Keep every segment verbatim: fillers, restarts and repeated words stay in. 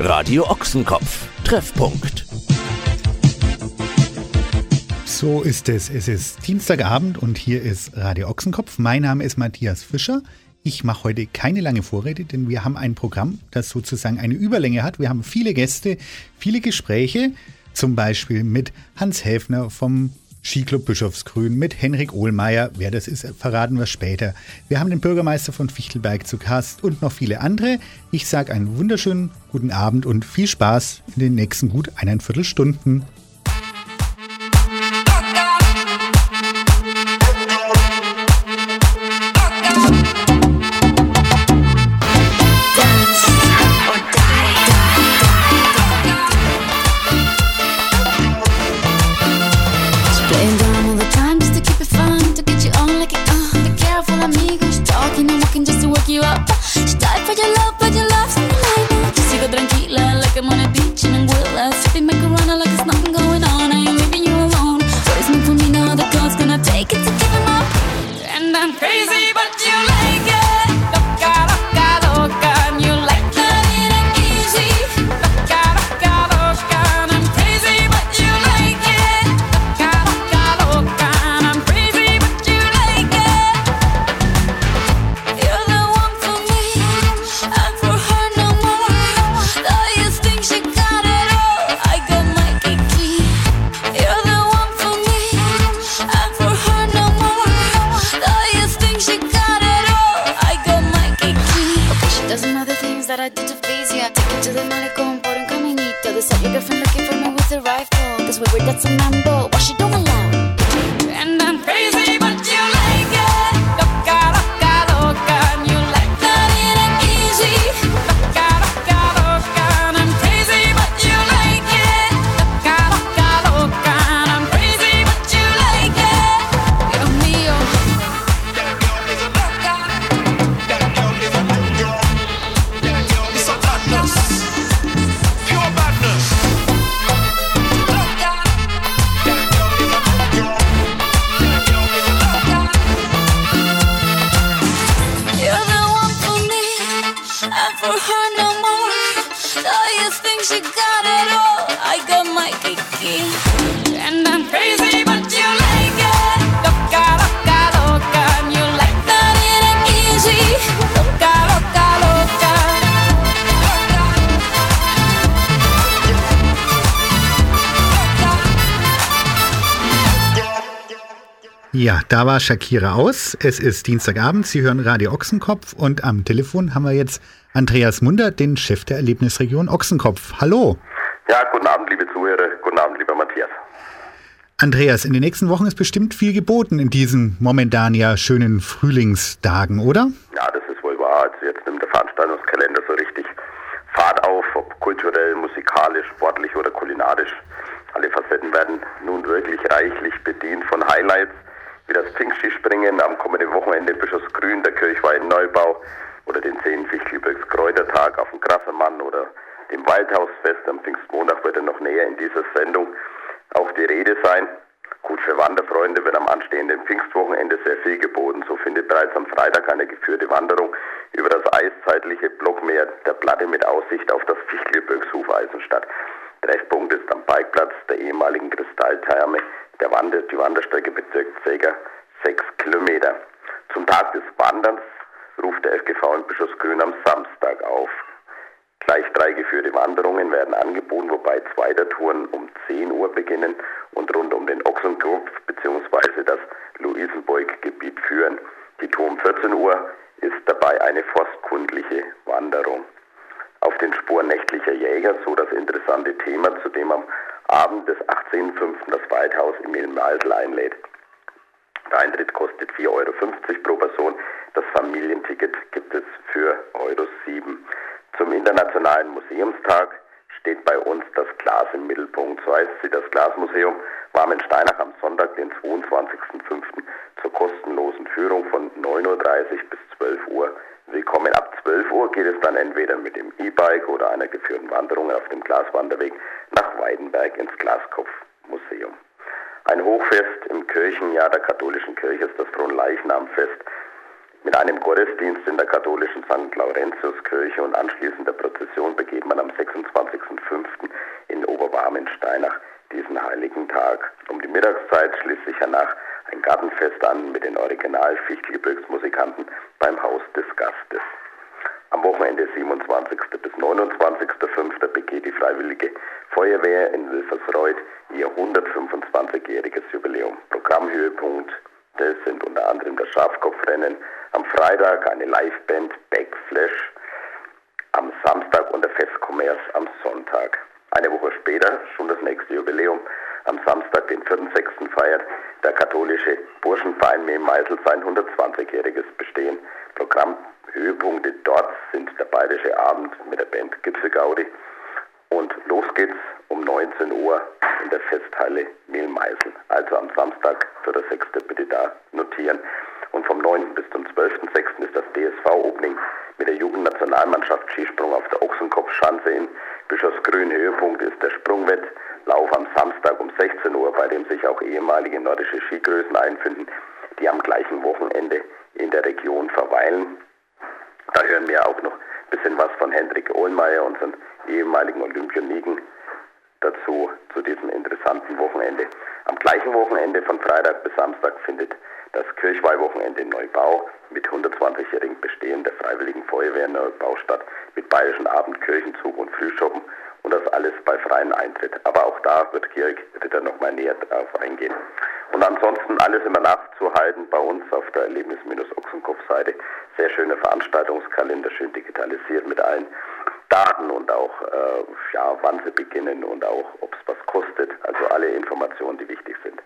Radio Ochsenkopf. Treffpunkt. So ist es. Es ist Dienstagabend und hier ist Radio Ochsenkopf. Mein Name ist Matthias Fischer. Ich mache heute keine lange Vorrede, denn wir haben ein Programm, das sozusagen eine Überlänge hat. Wir haben viele Gäste, viele Gespräche, zum Beispiel mit Hans Häfner vom Skiclub Bischofsgrün, mit Henrik Ohlmeier. Wer das ist, verraten wir später. Wir haben den Bürgermeister von Fichtelberg zu Gast und noch viele andere. Ich sage einen wunderschönen guten Abend und viel Spaß in den nächsten gut eineinviertel Stunden. Ja, da war Shakira aus. Es ist Dienstagabend, Sie hören Radio Ochsenkopf und am Telefon haben wir jetzt Andreas Munder, den Chef der Erlebnisregion Ochsenkopf. Hallo. Ja, guten Abend, liebe Zuhörer. Guten Abend, lieber Matthias. Andreas, in den nächsten Wochen ist bestimmt viel geboten in diesen momentan ja schönen Frühlingstagen, oder? Ja, das ist wohl wahr. Also jetzt nimmt der Veranstaltungskalender so richtig Fahrt auf, ob kulturell, musikalisch, sportlich oder kulinarisch. Alle Facetten werden nun wirklich reichlich bedient von Highlights wie das Pfingstskispringen am kommenden Wochenende in Bischofsgrün, der Kirchweihenneubau oder den zehnten Fichtelgebirgs Kräutertag auf dem Grassemann oder dem Waldhausfest am Pfingstmontag wird er noch näher in dieser Sendung auch die Rede sein. Gut, für Wanderfreunde wird am anstehenden Pfingstwochenende sehr viel geboten. So findet bereits am Freitag eine geführte Wanderung über das eiszeitliche Blockmeer der Platte mit Aussicht auf das Fichtelgebirgshufeisen statt. Treffpunkt ist am Bikeplatz der ehemaligen Kristalltherme. Der Wander, die Wanderstrecke beträgt ca. sechs Kilometer. Zum Tag des Wanderns ruft der F G V in Bischofsgrün am Samstag auf. Gleich drei geführte Wanderungen werden angeboten, wobei zwei der Touren um zehn Uhr beginnen und rund um den Ochsenkopf bzw. das Luisenbeug-Gebiet führen. Die Tour um vierzehn Uhr ist dabei eine forstkundliche Wanderung. Auf den Spuren nächtlicher Jäger, so das interessante Thema, zu dem am Abend des achtzehnten fünften das Waldhaus im Mildenmeisel einlädt. Der Eintritt kostet vier Euro fünfzig pro Person. Das Familienticket gibt es für Euro sieben. Zum Internationalen Museumstag steht bei uns das Glas im Mittelpunkt. So heißt sie, das Glasmuseum Warmensteinach am Sonntag, den zweiundzwanzigsten fünften zur kostenlosen Führung von neun Uhr dreißig bis zwölf Uhr. Willkommen. Ab zwölf Uhr geht es dann entweder mit dem E-Bike oder einer geführten Wanderung auf dem Glaswanderweg nach Weidenberg ins Glaskopfmuseum. Ein Hochfest im Kirchenjahr der katholischen Kirche ist das Fronleichnamfest. Mit einem Gottesdienst in der katholischen Sankt Laurentiuskirche und anschließender Prozession begeht man am sechsundzwanzigsten fünften in Oberwarmensteinach diesen heiligen Tag. Um die Mittagszeit schließt sich hernach ein Gartenfest an mit den Original-Fichtelgebirgsmusikanten beim Haus des Gastes. Am Wochenende siebenundzwanzigsten bis neunundzwanzigsten fünften begeht die Freiwillige Feuerwehr in Wilfersreuth ihr hundertfünfundzwanzigjähriges Jubiläum. Programmhöhepunkt das sind unter anderem das Schafkopfrennen, am Freitag eine Liveband Backflash, am Samstag und der Festkommers am Sonntag. Eine Woche später, schon das nächste Jubiläum, am Samstag, den vierten sechsten feiert der katholische Burschenverein Mehl-Meißel sein hundertzwanzigjähriges Bestehen. Programmhöhepunkte dort sind der Bayerische Abend mit der Band Gipfelgaudi und los geht's um neunzehn Uhr in der Festhalle Mehl-Meißel. Also am Samstag, vierter sechster bitte da notieren. Und vom neunten bis zum zwölften sechsten ist das D S V-Opening mit der Jugendnationalmannschaft Skisprung auf der Ochsenkopfschanze in Bischofsgrün. Höhepunkt ist der Sprungwettlauf am Samstag um sechzehn Uhr, bei dem sich auch ehemalige nordische Skigrößen einfinden, die am gleichen Wochenende in der Region verweilen. Da hören wir auch noch ein bisschen was von Hendrik Ohlmeier, unseren ehemaligen Olympioniken, dazu zu diesem interessanten Wochenende. Am gleichen Wochenende von Freitag bis Samstag findet das Kirchweihwochenende in Neubau mit hundertzwanzigjährigen Bestehen der Freiwilligen Feuerwehr in Neubau statt, mit bayerischen Abend, Kirchenzug und Frühschoppen und das alles bei freiem Eintritt. Aber auch da wird Georg Ritter noch mal näher drauf eingehen. Und ansonsten alles immer nachzuhalten bei uns auf der Erlebnis-Ochsenkopf-Seite. Sehr schöner Veranstaltungskalender, schön digitalisiert mit allen Daten und auch äh, ja, wann sie beginnen und auch ob es was kostet. Also alle Informationen, die wichtig sind.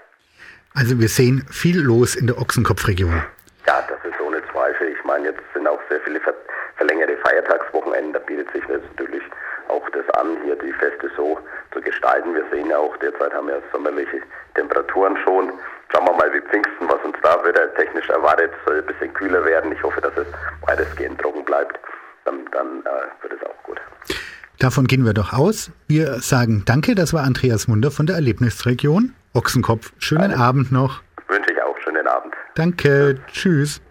Also wir sehen viel los in der Ochsenkopfregion. Ja, das ist ohne Zweifel. Ich meine, jetzt sind auch sehr viele ver- verlängerte Feiertagswochenenden. Da bietet sich jetzt natürlich auch das an, hier die Feste so zu gestalten. Wir sehen ja auch, derzeit haben wir sommerliche Temperaturen schon. Schauen wir mal, wie Pfingsten, was uns da wieder technisch erwartet, soll ein bisschen kühler werden. Ich hoffe, dass es weitestgehend trocken bleibt. Dann, dann äh, wird es auch gut. Davon gehen wir doch aus. Wir sagen Danke, das war Andreas Munder von der Erlebnisregion Ochsenkopf. Schönen Alles. Abend noch. Wünsche ich auch. Schönen Abend. Danke. Ja. Tschüss.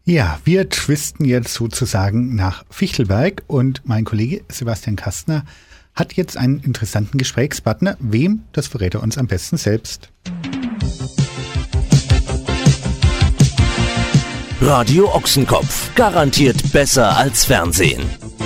Ja, wir twisten jetzt sozusagen nach Fichtelberg und mein Kollege Sebastian Kastner hat jetzt einen interessanten Gesprächspartner. Wem, das verrät er uns am besten selbst. Radio Ochsenkopf, garantiert besser als Fernsehen.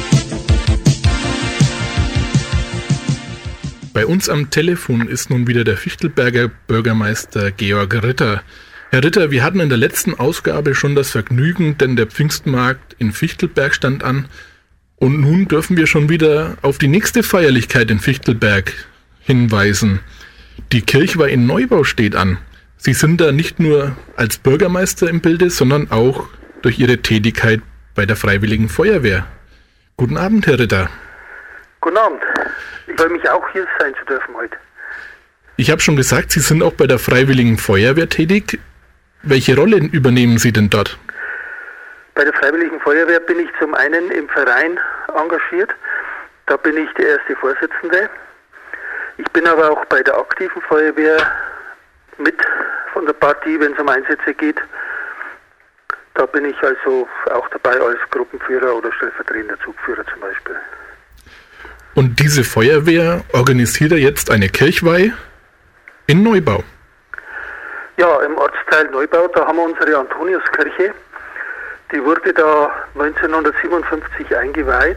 Bei uns am Telefon ist nun wieder der Fichtelberger Bürgermeister Georg Ritter. Herr Ritter, wir hatten in der letzten Ausgabe schon das Vergnügen, denn der Pfingstmarkt in Fichtelberg stand an. Und nun dürfen wir schon wieder auf die nächste Feierlichkeit in Fichtelberg hinweisen. Die Kirchweih in Neubau steht an. Sie sind da nicht nur als Bürgermeister im Bilde, sondern auch durch Ihre Tätigkeit bei der Freiwilligen Feuerwehr. Guten Abend, Herr Ritter. Guten Abend. Ich freue mich auch, hier sein zu dürfen heute. Ich habe schon gesagt, Sie sind auch bei der Freiwilligen Feuerwehr tätig. Welche Rolle übernehmen Sie denn dort? Bei der Freiwilligen Feuerwehr bin ich zum einen im Verein engagiert. Da bin ich der erste Vorsitzende. Ich bin aber auch bei der aktiven Feuerwehr mit von der Partie, wenn es um Einsätze geht. Da bin ich also auch dabei als Gruppenführer oder stellvertretender Zugführer zum Beispiel. Und diese Feuerwehr organisiert jetzt eine Kirchweih in Neubau? Ja, im Ortsteil Neubau, da haben wir unsere Antoniuskirche. Die wurde da neunzehnhundertsiebenundfünfzig eingeweiht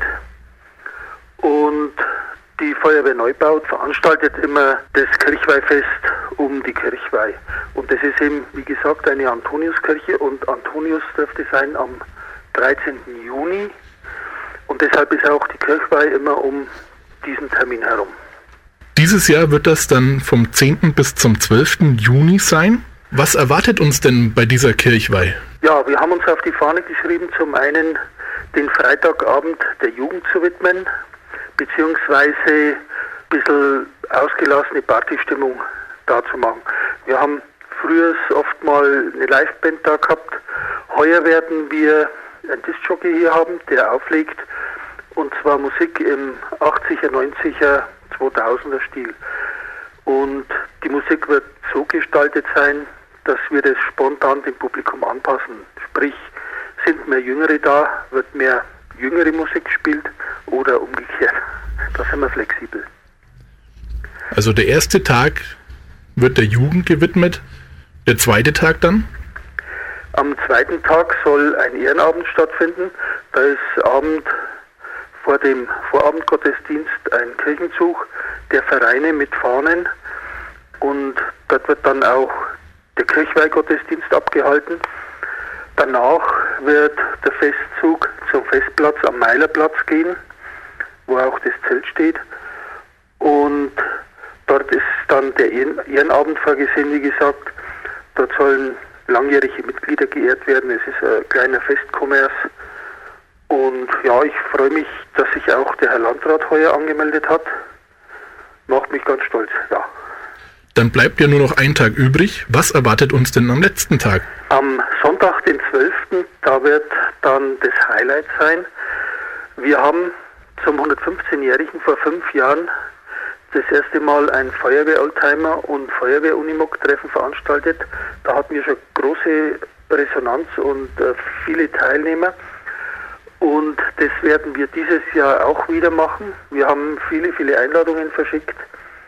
und die Feuerwehr Neubau veranstaltet immer das Kirchweihfest um die Kirchweih. Und das ist eben, wie gesagt, eine Antoniuskirche und Antonius dürfte sein am dreizehnten Juni. Und deshalb ist auch die Kirchweih immer um diesen Termin herum. Dieses Jahr wird das dann vom zehnten bis zum zwölften Juni sein. Was erwartet uns denn bei dieser Kirchweih? Ja, wir haben uns auf die Fahne geschrieben, zum einen den Freitagabend der Jugend zu widmen, beziehungsweise ein bisschen ausgelassene Partystimmung da zu machen. Wir haben früher oft mal eine Liveband da gehabt. Heuer werden wir einen Diskjockey hier haben, der auflegt, und zwar Musik im achtziger, neunziger, zweitausender Stil. Und die Musik wird so gestaltet sein, dass wir das spontan dem Publikum anpassen. Sprich, sind mehr Jüngere da, wird mehr jüngere Musik gespielt oder umgekehrt. Da sind wir flexibel. Also der erste Tag wird der Jugend gewidmet, der zweite Tag dann? Am zweiten Tag soll ein Ehrenabend stattfinden. Da ist Abend vor dem Vorabendgottesdienst ein Kirchenzug der Vereine mit Fahnen und dort wird dann auch der Kirchweihgottesdienst abgehalten. Danach wird der Festzug zum Festplatz am Meilerplatz gehen, wo auch das Zelt steht. Und dort ist dann der Ehrenabend vorgesehen, wie gesagt. Dort sollen langjährige Mitglieder geehrt werden. Es ist ein kleiner Festkommers. Und ja, ich freue mich, dass sich auch der Herr Landrat heuer angemeldet hat. Macht mich ganz stolz, ja. Dann bleibt ja nur noch ein Tag übrig. Was erwartet uns denn am letzten Tag? Am Sonntag, den zwölften, da wird dann das Highlight sein. Wir haben zum hundertfünfzehnjährigen vor fünf Jahren das erste Mal ein Feuerwehr-Oldtimer und Feuerwehr-Unimog-Treffen veranstaltet. Da hatten wir schon große Resonanz und äh, viele Teilnehmer. Und das werden wir dieses Jahr auch wieder machen. Wir haben viele, viele Einladungen verschickt.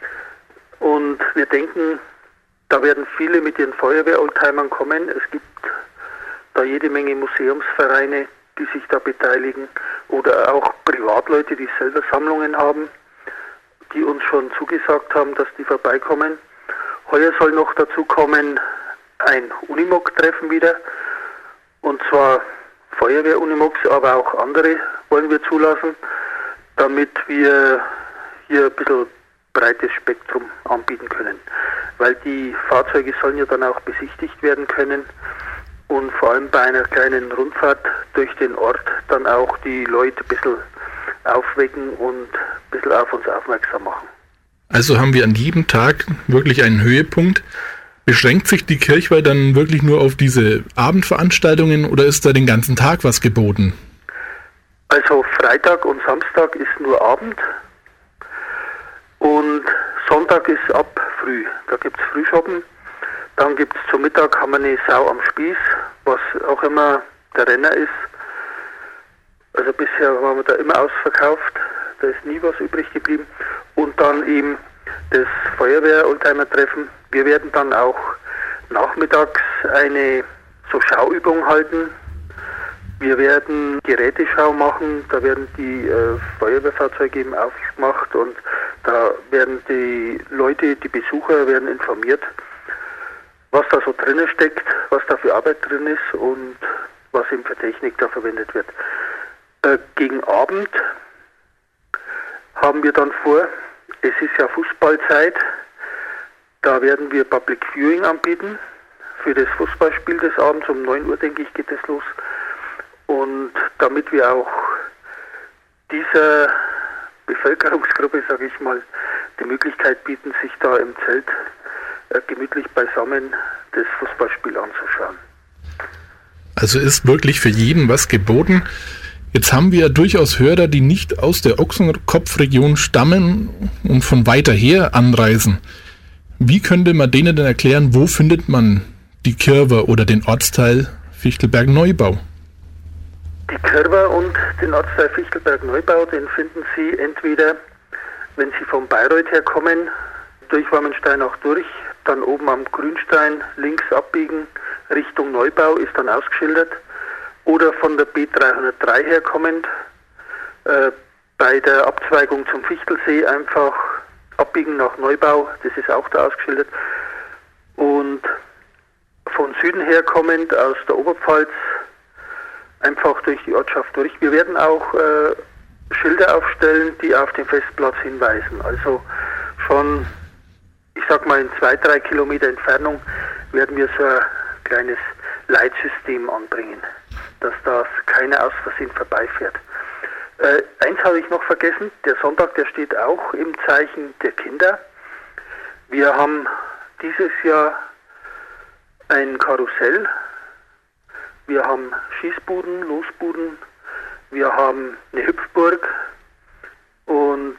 Und wir denken, da werden viele mit ihren Feuerwehr-Oldtimern kommen. Es gibt da jede Menge Museumsvereine, die sich da beteiligen. Oder auch Privatleute, die selber Sammlungen haben, die uns schon zugesagt haben, dass die vorbeikommen. Heuer soll noch dazu kommen ein Unimog-Treffen wieder. Und zwar Feuerwehr-Unimogs, aber auch andere wollen wir zulassen, damit wir hier ein bisschen breites Spektrum anbieten können. Weil die Fahrzeuge sollen ja dann auch besichtigt werden können und vor allem bei einer kleinen Rundfahrt durch den Ort dann auch die Leute ein bisschen aufwecken und ein bisschen auf uns aufmerksam machen. Also haben wir an jedem Tag wirklich einen Höhepunkt. Beschränkt sich die Kirchweih dann wirklich nur auf diese Abendveranstaltungen oder ist da den ganzen Tag was geboten? Also Freitag und Samstag ist nur Abend und Sonntag ist ab früh. Da gibt es Frühschoppen. Dann gibt es zum Mittag haben wir eine Sau am Spieß, was auch immer der Renner ist. Also bisher waren wir da immer ausverkauft, da ist nie was übrig geblieben. Und dann eben das Feuerwehr-Oldtimer-Treffen. Wir werden dann auch nachmittags eine so Schauübung halten. Wir werden Geräteschau machen, da werden die äh, Feuerwehrfahrzeuge eben aufgemacht und da werden die Leute, die Besucher werden informiert, was da so drinnen steckt, was da für Arbeit drin ist und was eben für Technik da verwendet wird. Äh, gegen Abend haben wir dann vor, es ist ja Fußballzeit, da werden wir Public Viewing anbieten für das Fußballspiel des Abends. Um neun Uhr, denke ich, geht es los. Und damit wir auch dieser Bevölkerungsgruppe, sage ich mal, die Möglichkeit bieten, sich da im Zelt äh, gemütlich beisammen das Fußballspiel anzuschauen. Also ist wirklich für jeden was geboten. Jetzt haben wir ja durchaus Hörer, die nicht aus der Ochsenkopfregion stammen und von weiter her anreisen. Wie könnte man denen denn erklären, wo findet man die Kirwa oder den Ortsteil Fichtelberg-Neubau? Die Kirwa und den Ortsteil Fichtelberg-Neubau, den finden Sie entweder, wenn Sie von Bayreuth herkommen, durch Wormenstein auch durch, dann oben am Grünstein links abbiegen, Richtung Neubau ist dann ausgeschildert, oder von der B dreihundertdrei herkommend, äh, bei der Abzweigung zum Fichtelsee einfach abbiegen nach Neubau, das ist auch da ausgeschildert. Und von Süden herkommend aus der Oberpfalz einfach durch die Ortschaft durch. Wir werden auch äh, Schilder aufstellen, die auf den Festplatz hinweisen. Also schon, ich sag mal, in zwei, drei Kilometer Entfernung werden wir so ein kleines Leitsystem anbringen, dass das keiner aus Versehen vorbeifährt. Äh, eins habe ich noch vergessen, der Sonntag, der steht auch im Zeichen der Kinder. Wir haben dieses Jahr ein Karussell, wir haben Schießbuden, Losbuden, wir haben eine Hüpfburg und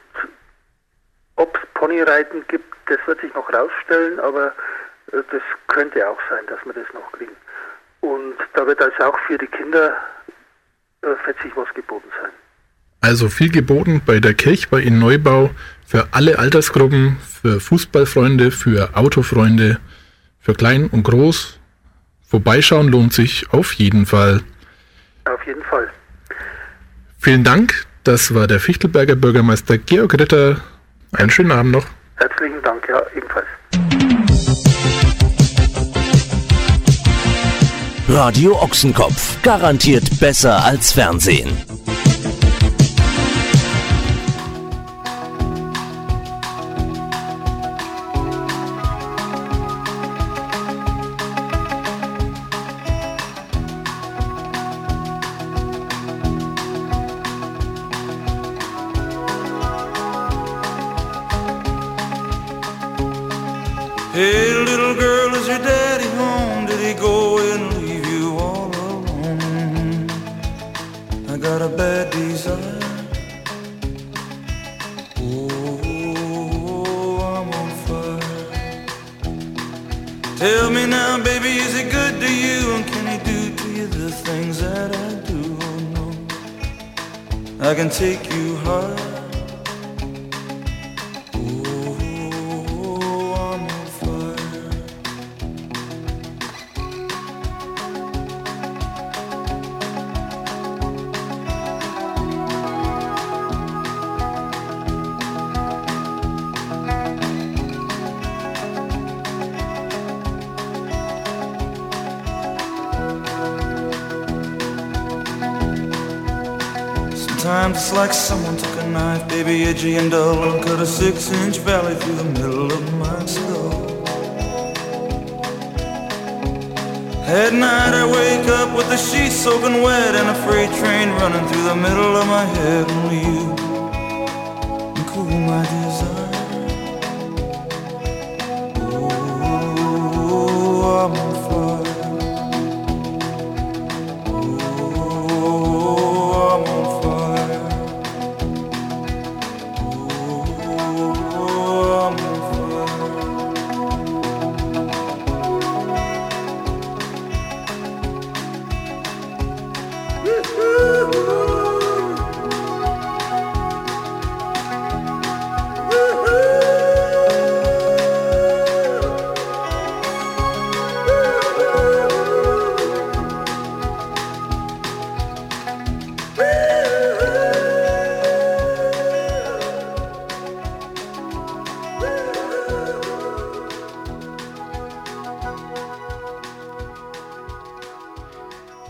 ob es Ponyreiten gibt, das wird sich noch rausstellen, aber äh, das könnte auch sein, dass wir das noch kriegen. Und da wird also auch für die Kinder äh, fetzig was geboten sein. Also viel geboten bei der Kirchweih in Neubau für alle Altersgruppen, für Fußballfreunde, für Autofreunde, für klein und groß. Vorbeischauen lohnt sich auf jeden Fall. Auf jeden Fall. Vielen Dank. Das war der Fichtelberger Bürgermeister Georg Ritter. Einen schönen Abend noch. Herzlichen Dank, ja, ebenfalls. Radio Ochsenkopf. Garantiert besser als Fernsehen. Hey, little girl, is your daddy home? Did he go and leave you all alone? I got a bad desire. Oh, I'm on fire. Tell me now, baby, is he good to you? And can he do to you the things that I do? Oh, no, I can take you high. Sometimes it's like someone took a knife, baby, edgy and dull, and cut a six-inch valley through the middle of my skull. At night I wake up with the sheets soaking wet and a freight train running through the middle of my head. Only you can cool my desire. Oh, I'm on fire.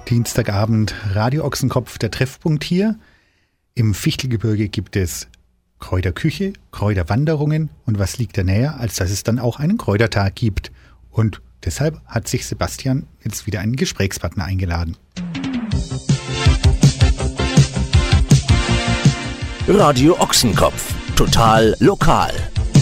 Dienstagabend, Radio Ochsenkopf, der Treffpunkt hier. Im Fichtelgebirge gibt es Kräuterküche, Kräuterwanderungen und was liegt da näher, als dass es dann auch einen Kräutertag gibt. Und deshalb hat sich Sebastian jetzt wieder einen Gesprächspartner eingeladen. Radio Ochsenkopf, total lokal.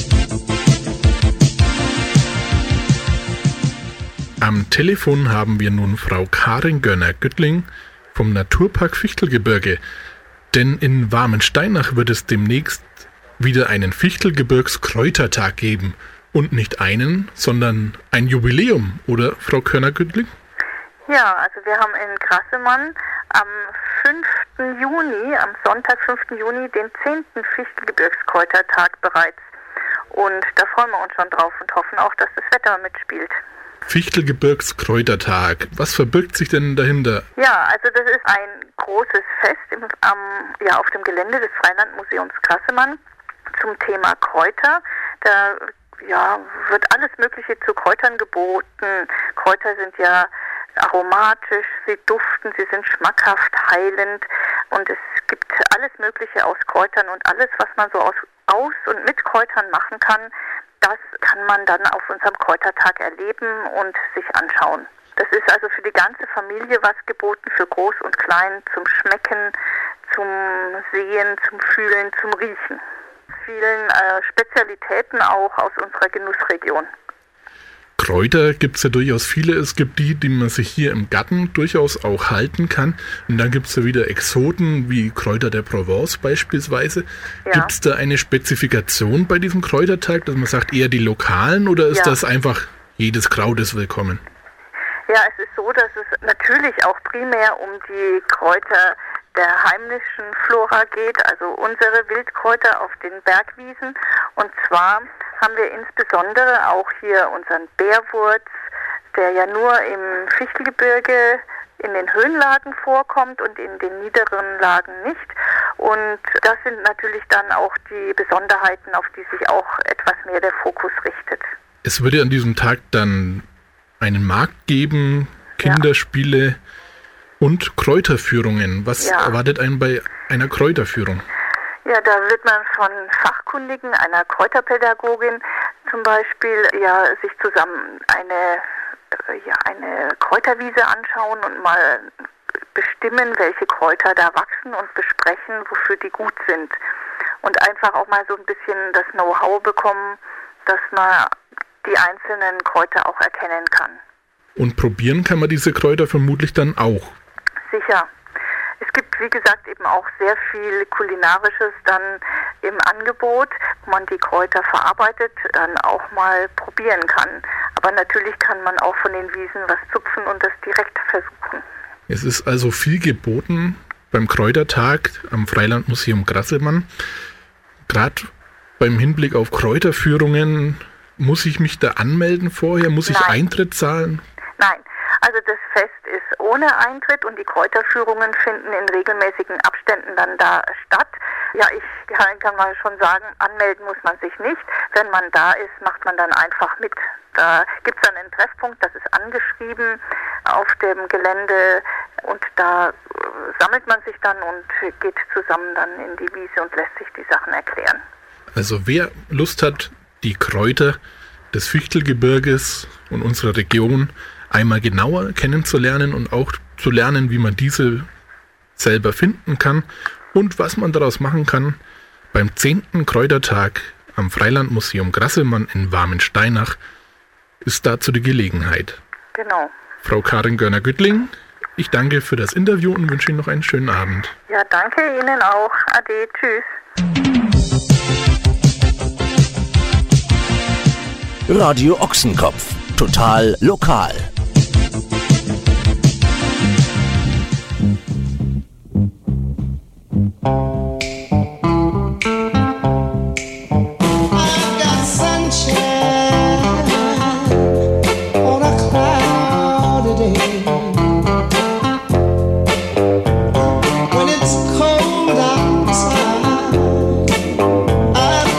Am Telefon haben wir nun Frau Karin Görner-Güttling vom Naturpark Fichtelgebirge. Denn in Warmensteinach wird es demnächst wieder einen Fichtelgebirgs-Kräutertag geben. Und nicht einen, sondern ein Jubiläum, oder Frau Görner-Güttling? Ja, also wir haben in Grassemann am fünften Juni, am Sonntag, fünften Juni, den zehnten Fichtelgebirgskräutertag bereits. Und da freuen wir uns schon drauf und hoffen auch, dass das Wetter mitspielt. Fichtelgebirgskräutertag. Was verbirgt sich denn dahinter? Ja, also das ist ein großes Fest im, am, ja, auf dem Gelände des Freilandmuseums Grassemann zum Thema Kräuter. Da ja, wird alles Mögliche zu Kräutern geboten. Kräuter sind ja aromatisch, sie duften, sie sind schmackhaft, heilend und es gibt alles Mögliche aus Kräutern und alles, was man so aus, aus und mit Kräutern machen kann, das kann man dann auf unserem Kräutertag erleben und sich anschauen. Das ist also für die ganze Familie was geboten, für Groß und Klein, zum Schmecken, zum Sehen, zum Fühlen, zum Riechen. Vielen äh, Spezialitäten auch aus unserer Genussregion. Kräuter gibt es ja durchaus viele. Es gibt die, die man sich hier im Garten durchaus auch halten kann. Und dann gibt es ja wieder Exoten, wie Kräuter der Provence beispielsweise. Ja. Gibt es da eine Spezifikation bei diesem Kräutertag, dass man sagt, eher die lokalen, oder ist ja. das einfach jedes Kraut ist willkommen? Ja, es ist so, dass es natürlich auch primär um die Kräuter der heimischen Flora geht, also unsere Wildkräuter auf den Bergwiesen. Und zwar haben wir insbesondere auch hier unseren Bärwurz, der ja nur im Fichtelgebirge in den Höhenlagen vorkommt und in den niederen Lagen nicht. Und das sind natürlich dann auch die Besonderheiten, auf die sich auch etwas mehr der Fokus richtet. Es würde an diesem Tag dann einen Markt geben, Kinderspiele, ja. und Kräuterführungen. Was ja. erwartet einen bei einer Kräuterführung? Ja, da wird man von Fachkundigen, einer Kräuterpädagogin zum Beispiel, ja, sich zusammen eine, ja, eine Kräuterwiese anschauen und mal bestimmen, welche Kräuter da wachsen und besprechen, wofür die gut sind. Und einfach auch mal so ein bisschen das Know-how bekommen, dass man die einzelnen Kräuter auch erkennen kann. Und probieren kann man diese Kräuter vermutlich dann auch? Sicher. Es gibt, wie gesagt, eben auch sehr viel Kulinarisches dann im Angebot, wo man die Kräuter verarbeitet, dann auch mal probieren kann. Aber natürlich kann man auch von den Wiesen was zupfen und das direkt versuchen. Es ist also viel geboten beim Kräutertag am Freilandmuseum Grassemann. Gerade beim Hinblick auf Kräuterführungen, muss ich mich da anmelden vorher? Muss ich Nein. Eintritt zahlen? Nein. Also das Fest ist ohne Eintritt und die Kräuterführungen finden in regelmäßigen Abständen dann da statt. Ja, ich kann mal schon sagen, anmelden muss man sich nicht. Wenn man da ist, macht man dann einfach mit. Da gibt es dann einen Treffpunkt, das ist angeschrieben auf dem Gelände und da sammelt man sich dann und geht zusammen dann in die Wiese und lässt sich die Sachen erklären. Also wer Lust hat, die Kräuter des Fichtelgebirges und unserer Region einmal genauer kennenzulernen und auch zu lernen, wie man diese selber finden kann und was man daraus machen kann, beim zehnten Kräutertag am Freilandmuseum Grassemann in Warmensteinach ist dazu die Gelegenheit. Genau. Frau Karin Görner-Güttling, ich danke für das Interview und wünsche Ihnen noch einen schönen Abend. Ja, danke Ihnen auch. Ade, tschüss. Radio Ochsenkopf, total lokal.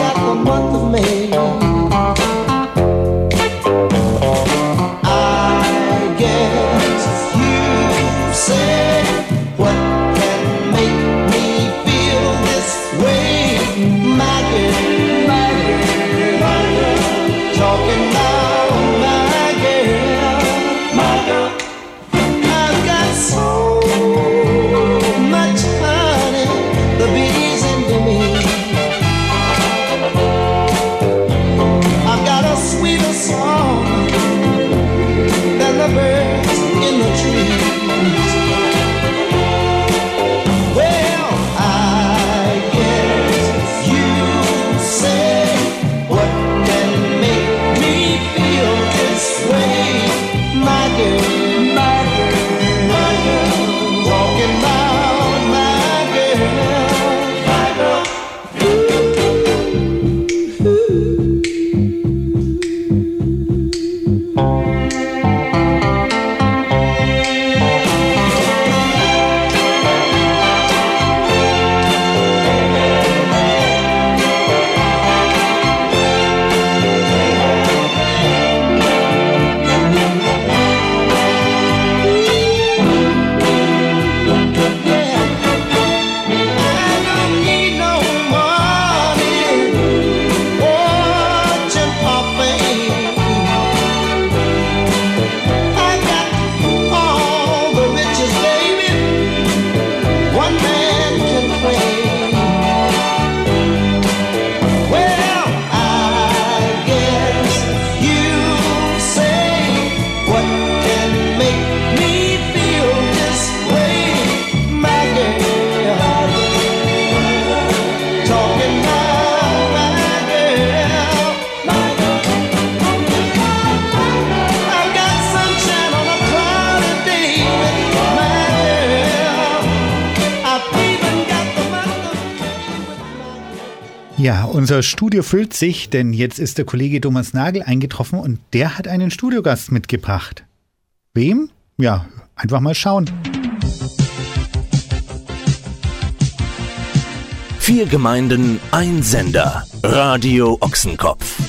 I Ja, unser Studio füllt sich, denn jetzt ist der Kollege Thomas Nagel eingetroffen und der hat einen Studiogast mitgebracht. Wem? Ja, einfach mal schauen. Vier Gemeinden, ein Sender. Radio Ochsenkopf.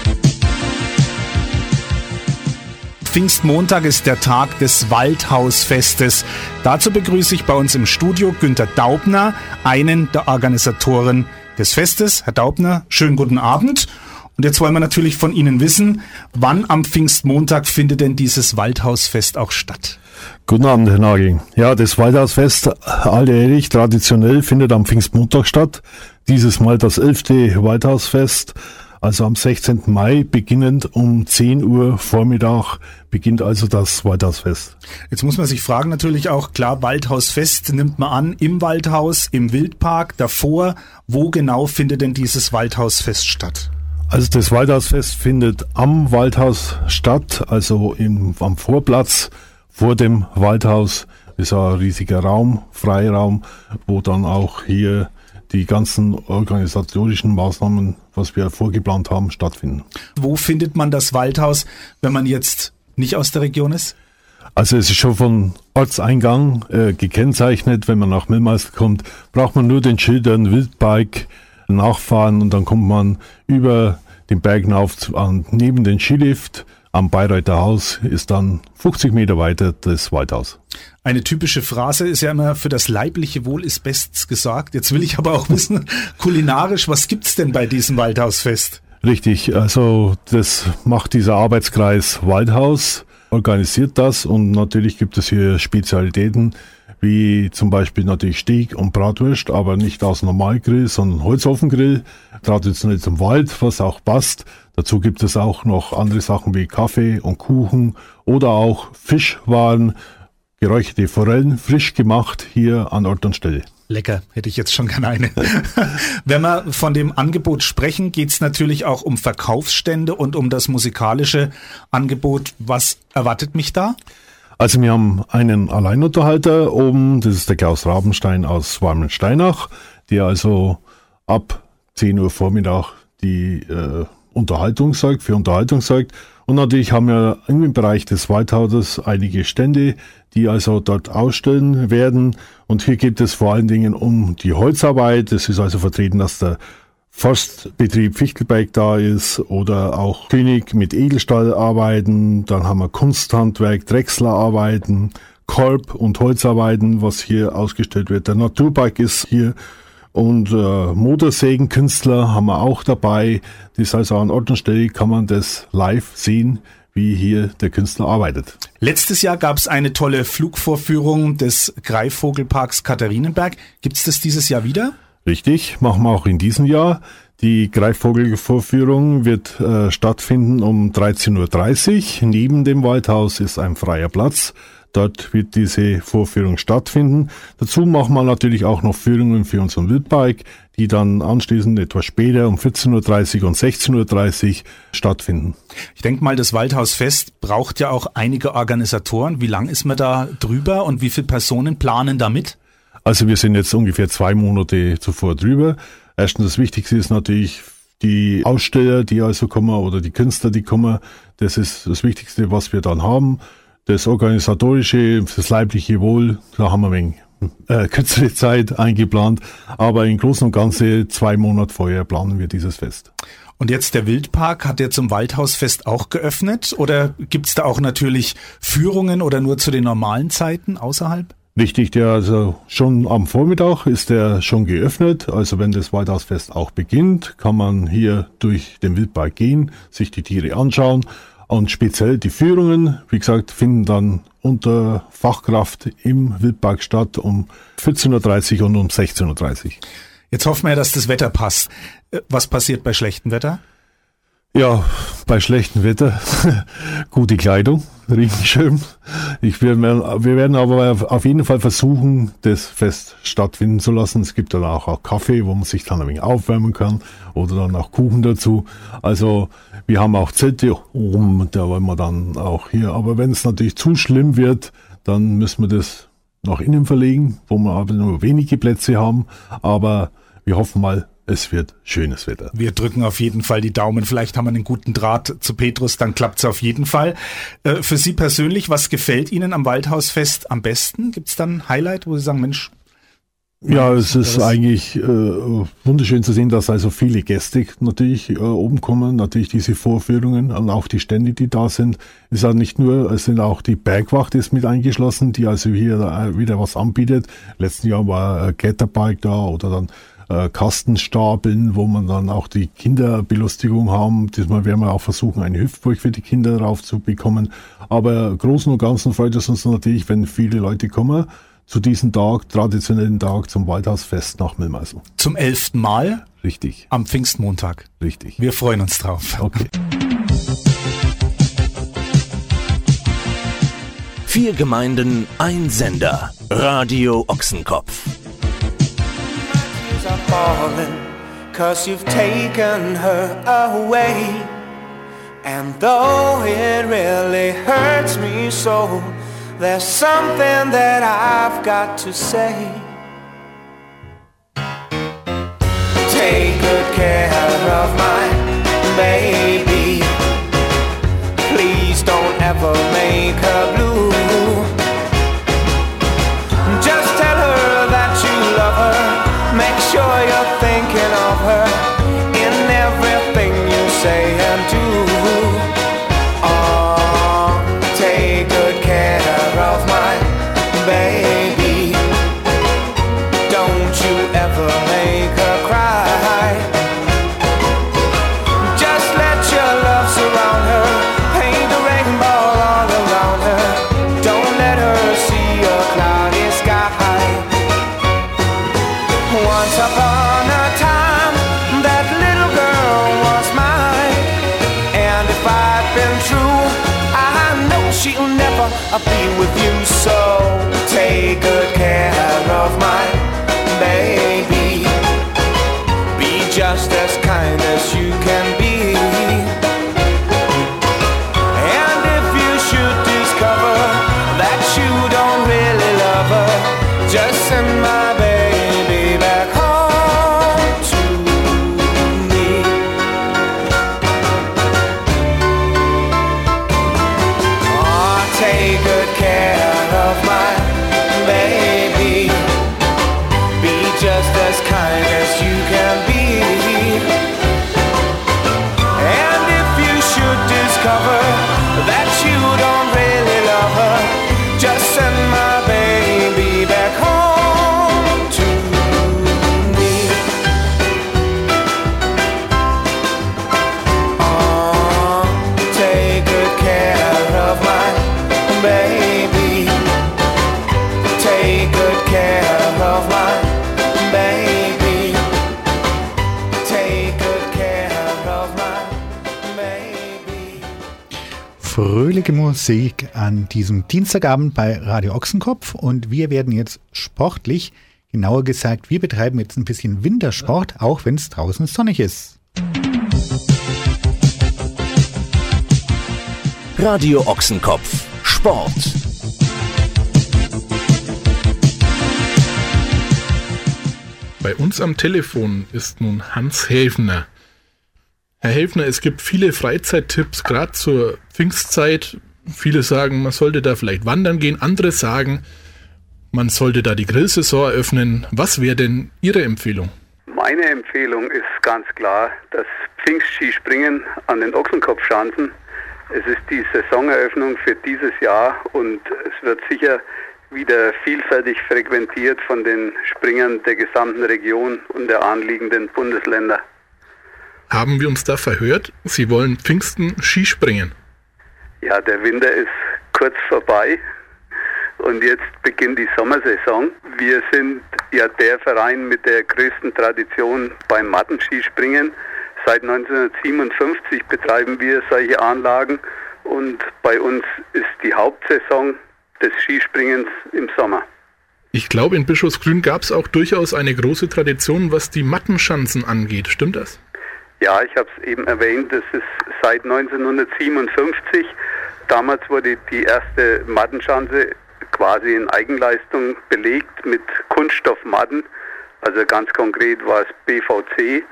Pfingstmontag ist der Tag des Waldhausfestes. Dazu begrüße ich bei uns im Studio Günter Daubner, einen der Organisatoren des Festes. Herr Daubner, schönen guten Abend. Und jetzt wollen wir natürlich von Ihnen wissen, wann am Pfingstmontag findet denn dieses Waldhausfest auch statt? Guten Abend, Herr Nagel. Ja, das Waldhausfest, alljährlich, traditionell, findet am Pfingstmontag statt. Dieses Mal das elfte Waldhausfest. Also am sechzehnten Mai, beginnend um zehn Uhr Vormittag, beginnt also das Waldhausfest. Jetzt muss man sich fragen natürlich auch, klar, Waldhausfest nimmt man an, im Waldhaus, im Wildpark, davor. Wo genau findet denn dieses Waldhausfest statt? Also das Waldhausfest findet am Waldhaus statt, also im, am Vorplatz vor dem Waldhaus. Ist ein riesiger Raum, Freiraum, wo dann auch hier die ganzen organisatorischen Maßnahmen, was wir vorgeplant haben, stattfinden. Wo findet man das Waldhaus, wenn man jetzt nicht aus der Region ist? Also es ist schon von Ortseingang äh, gekennzeichnet. Wenn man nach Millmeister kommt, braucht man nur den Schildern Wildbike nachfahren und dann kommt man über den Berg hinauf zu, an, neben den Skilift. Am Bayreuther Haus ist dann fünfzig Meter weiter das Waldhaus. Eine typische Phrase ist ja immer, für das leibliche Wohl ist bestens gesorgt. Jetzt will ich aber auch wissen, kulinarisch, was gibt's denn bei diesem Waldhausfest? Richtig, also das macht dieser Arbeitskreis Waldhaus, organisiert das und natürlich gibt es hier Spezialitäten, wie zum Beispiel natürlich Steak und Bratwurst, aber nicht aus Normalgrill, sondern Holzofengrill, traditionell zum Wald, was auch passt. Dazu gibt es auch noch andere Sachen wie Kaffee und Kuchen oder auch Fischwaren, geräucherte Forellen, frisch gemacht, hier an Ort und Stelle. Lecker, hätte ich jetzt schon gerne eine. Wenn wir von dem Angebot sprechen, geht es natürlich auch um Verkaufsstände und um das musikalische Angebot. Was erwartet mich da? Also wir haben einen Alleinunterhalter oben, das ist der Klaus Rabenstein aus Warmensteinach, der also ab zehn Uhr Vormittag die äh, Unterhaltung sorgt, für Unterhaltung sorgt. Und natürlich haben wir im Bereich des Waldhauses einige Stände, die also dort ausstellen werden. Und hier geht es vor allen Dingen um die Holzarbeit. Es ist also vertreten, dass der Forstbetrieb Fichtelberg da ist oder auch König mit Edelstahl arbeiten. Dann haben wir Kunsthandwerk, Drechslerarbeiten, Korb- und Holzarbeiten, was hier ausgestellt wird. Der Naturpark ist hier und äh, Motorsägenkünstler haben wir auch dabei. Das ist also an Ort und Stelle, kann man das live sehen, wie hier der Künstler arbeitet. Letztes Jahr gab es eine tolle Flugvorführung des Greifvogelparks Katharinenberg. Gibt es das dieses Jahr wieder? Richtig, machen wir auch in diesem Jahr. Die Greifvogelvorführung wird äh, stattfinden um dreizehn Uhr dreißig. Neben dem Waldhaus ist ein freier Platz. Dort wird diese Vorführung stattfinden. Dazu machen wir natürlich auch noch Führungen für unseren Wildbike, die dann anschließend etwas später um vierzehn Uhr dreißig und sechzehn Uhr dreißig stattfinden. Ich denke mal, das Waldhausfest braucht ja auch einige Organisatoren. Wie lang ist man da drüber und wie viele Personen planen da mit? Also wir sind jetzt ungefähr zwei Monate zuvor drüber. Erstens, das Wichtigste ist natürlich die Aussteller, die also kommen, oder die Künstler, die kommen. Das ist das Wichtigste, was wir dann haben. Das Organisatorische, das leibliche Wohl, da haben wir ein wenig äh, kürzere Zeit eingeplant. Aber im Großen und Ganzen zwei Monate vorher planen wir dieses Fest. Und jetzt der Wildpark, hat der zum Waldhausfest auch geöffnet? Oder gibt's da auch natürlich Führungen oder nur zu den normalen Zeiten außerhalb? Richtig, der also schon am Vormittag ist der schon geöffnet. Also wenn das Waldhausfest auch beginnt, kann man hier durch den Wildpark gehen, sich die Tiere anschauen. Und speziell die Führungen, wie gesagt, finden dann unter Fachkraft im Wildpark statt um vierzehn Uhr dreißig und um sechzehn Uhr dreißig. Jetzt hoffen wir ja, dass das Wetter passt. Was passiert bei schlechtem Wetter? Ja, bei schlechtem Wetter gute Kleidung, Regenschirm. Ich, wir, wir werden aber auf jeden Fall versuchen, das Fest stattfinden zu lassen. Es gibt dann auch, auch Kaffee, wo man sich dann ein wenig aufwärmen kann oder dann auch Kuchen dazu. Also wir haben auch Zelte oben, da wollen wir dann auch hier. Aber wenn es natürlich zu schlimm wird, dann müssen wir das nach innen verlegen, wo wir aber nur wenige Plätze haben. Aber wir hoffen mal, es wird schönes Wetter. Wir drücken auf jeden Fall die Daumen. Vielleicht haben wir einen guten Draht zu Petrus, dann klappt's auf jeden Fall. Äh, für Sie persönlich, was gefällt Ihnen am Waldhausfest am besten? Gibt's dann ein Highlight, wo Sie sagen, Mensch... Ja, es ist eigentlich äh, wunderschön zu sehen, dass also viele Gäste natürlich äh, oben kommen, natürlich diese Vorführungen und auch die Stände, die da sind. Es ist ja nicht nur, es sind auch die Bergwacht ist mit eingeschlossen, die also hier äh, wieder was anbietet. Letzten Jahr war äh, Kletterbike da oder dann äh, Kastenstapeln, wo man dann auch die Kinderbelustigung haben. Diesmal werden wir auch versuchen, eine Hüpfburg für die Kinder drauf zu bekommen. Aber im Großen und Ganzen freut es uns natürlich, wenn viele Leute kommen zu diesem Tag, traditionellen Tag zum Waldhausfest nach Milmeisen. Zum elften Mal? Richtig. Am Pfingstmontag? Richtig. Wir freuen uns drauf. Okay. Vier Gemeinden, ein Sender. Radio Ochsenkopf. Cause you've taken her away. And though it really hurts me so, there's something that I've got to say. Take good care of my baby. Please don't ever make her blue. Just tell her that you love her. Make sure you're thinking of her in everything you say and do. Oh, take good care of my baby. Don't you ever make her cry. Just let your love surround her. Paint a rainbow all around her. Don't let her see a cloudy sky. Once upon a time, that little girl was mine. And if I've been true, I know she'll never I'll be with you, so take good care of my baby. Be just as kind as you can be. And if you should discover that you don't really love her, just send my baby back home to me. Oh, take good care of my baby. Be just as kind as you can be. And if you should discover that you don't really love her, just send my baby back home to me. Oh, take good care of my baby. Take good care of my baby. Take good care of my baby. Fröhliche Musik an diesem Dienstagabend bei Radio Ochsenkopf und wir werden jetzt sportlich, genauer gesagt, wir betreiben jetzt ein bisschen Wintersport, auch wenn es draußen sonnig ist. Radio Ochsenkopf. Sport. Bei uns am Telefon ist nun Hans Helfner. Herr Helfner, es gibt viele Freizeittipps, gerade zur Pfingstzeit. Viele sagen, man sollte da vielleicht wandern gehen. Andere sagen, man sollte da die Grillsaison eröffnen. Was wäre denn Ihre Empfehlung? Meine Empfehlung ist ganz klar das Pfingstskispringen an den Ochsenkopfschanzen. Es ist die Saisoneröffnung für dieses Jahr und es wird sicher wieder vielfältig frequentiert von den Springern der gesamten Region und der anliegenden Bundesländer. Haben wir uns da verhört? Sie wollen Pfingsten Skispringen? Ja, der Winter ist kurz vorbei und jetzt beginnt die Sommersaison. Wir sind ja der Verein mit der größten Tradition beim Mattenskispringen. Seit neunzehnhundertsiebenundfünfzig betreiben wir solche Anlagen und bei uns ist die Hauptsaison des Skispringens im Sommer. Ich glaube, in Bischofsgrün gab es auch durchaus eine große Tradition, was die Mattenschanzen angeht. Stimmt das? Ja, ich habe es eben erwähnt, das ist seit neunzehnhundertsiebenundfünfzig. Damals wurde die erste Mattenschanze quasi in Eigenleistung belegt mit Kunststoffmatten Also ganz konkret war es B V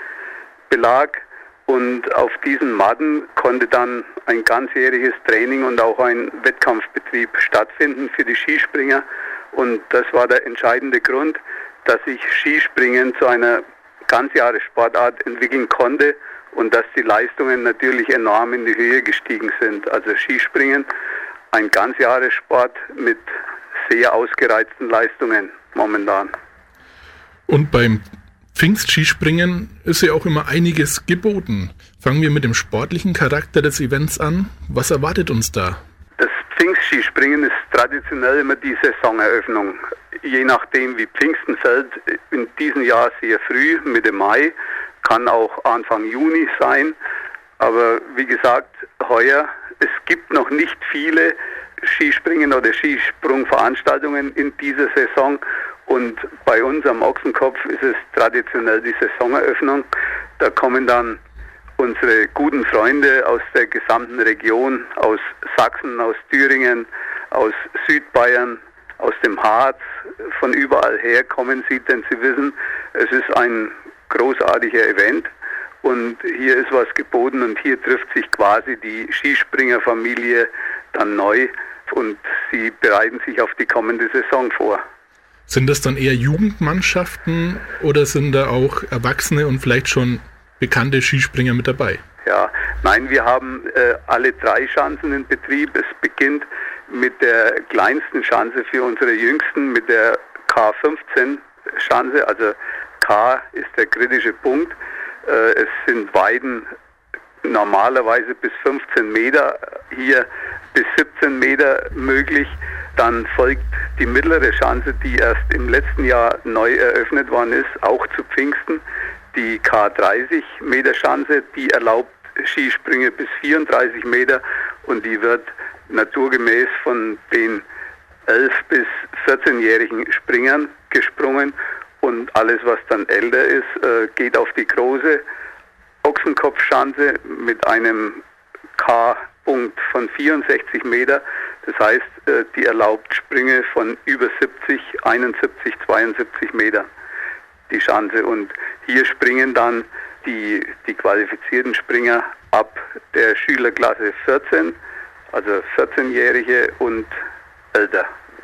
C-Belag. Und auf diesen Matten konnte dann ein ganzjähriges Training und auch ein Wettkampfbetrieb stattfinden für die Skispringer. Und das war der entscheidende Grund, dass sich Skispringen zu einer Ganzjahressportart entwickeln konnte und dass die Leistungen natürlich enorm in die Höhe gestiegen sind. Also Skispringen, ein Ganzjahressport mit sehr ausgereizten Leistungen momentan. Und beim Pfingstskispringen ist ja auch immer einiges geboten. Fangen wir mit dem sportlichen Charakter des Events an. Was erwartet uns da? Das Pfingstskispringen ist traditionell immer die Saisoneröffnung. Je nachdem wie Pfingsten fällt, in diesem Jahr sehr früh, Mitte Mai, kann auch Anfang Juni sein. Aber wie gesagt, heuer, es gibt noch nicht viele Skispringen oder Skisprungveranstaltungen in dieser Saison. Und bei uns am Ochsenkopf ist es traditionell die Saisoneröffnung. Da kommen dann unsere guten Freunde aus der gesamten Region, aus Sachsen, aus Thüringen, aus Südbayern, aus dem Harz, von überall her kommen sie, denn sie wissen, es ist ein großartiger Event und hier ist was geboten und hier trifft sich quasi die Skispringerfamilie dann neu und sie bereiten sich auf die kommende Saison vor. Sind das dann eher Jugendmannschaften oder sind da auch Erwachsene und vielleicht schon bekannte Skispringer mit dabei? Ja, nein, wir haben äh, alle drei Schanzen in Betrieb. Es beginnt mit der kleinsten Schanze für unsere Jüngsten, mit der K fünfzehn Schanze. Also K ist der kritische Punkt. Äh, es sind Weiden normalerweise bis fünfzehn Meter, hier bis siebzehn Meter möglich. Dann folgt die mittlere Schanze, die erst im letzten Jahr neu eröffnet worden ist, auch zu Pfingsten. Die K dreißig Meter Schanze, die erlaubt Skisprünge bis vierunddreißig Meter und die wird naturgemäß von den elf- bis vierzehnjährigen Springern gesprungen. Und alles, was dann älter ist, geht auf die große Ochsenkopfschanze mit einem K-Punkt von vierundsechzig Meter. Das heißt, die erlaubt Sprünge von über siebzig, einundsiebzig, zweiundsiebzig Meter, die Schanze. Und hier springen dann die, die qualifizierten Springer ab der Schülerklasse vierzehn, also vierzehnjährige und älter.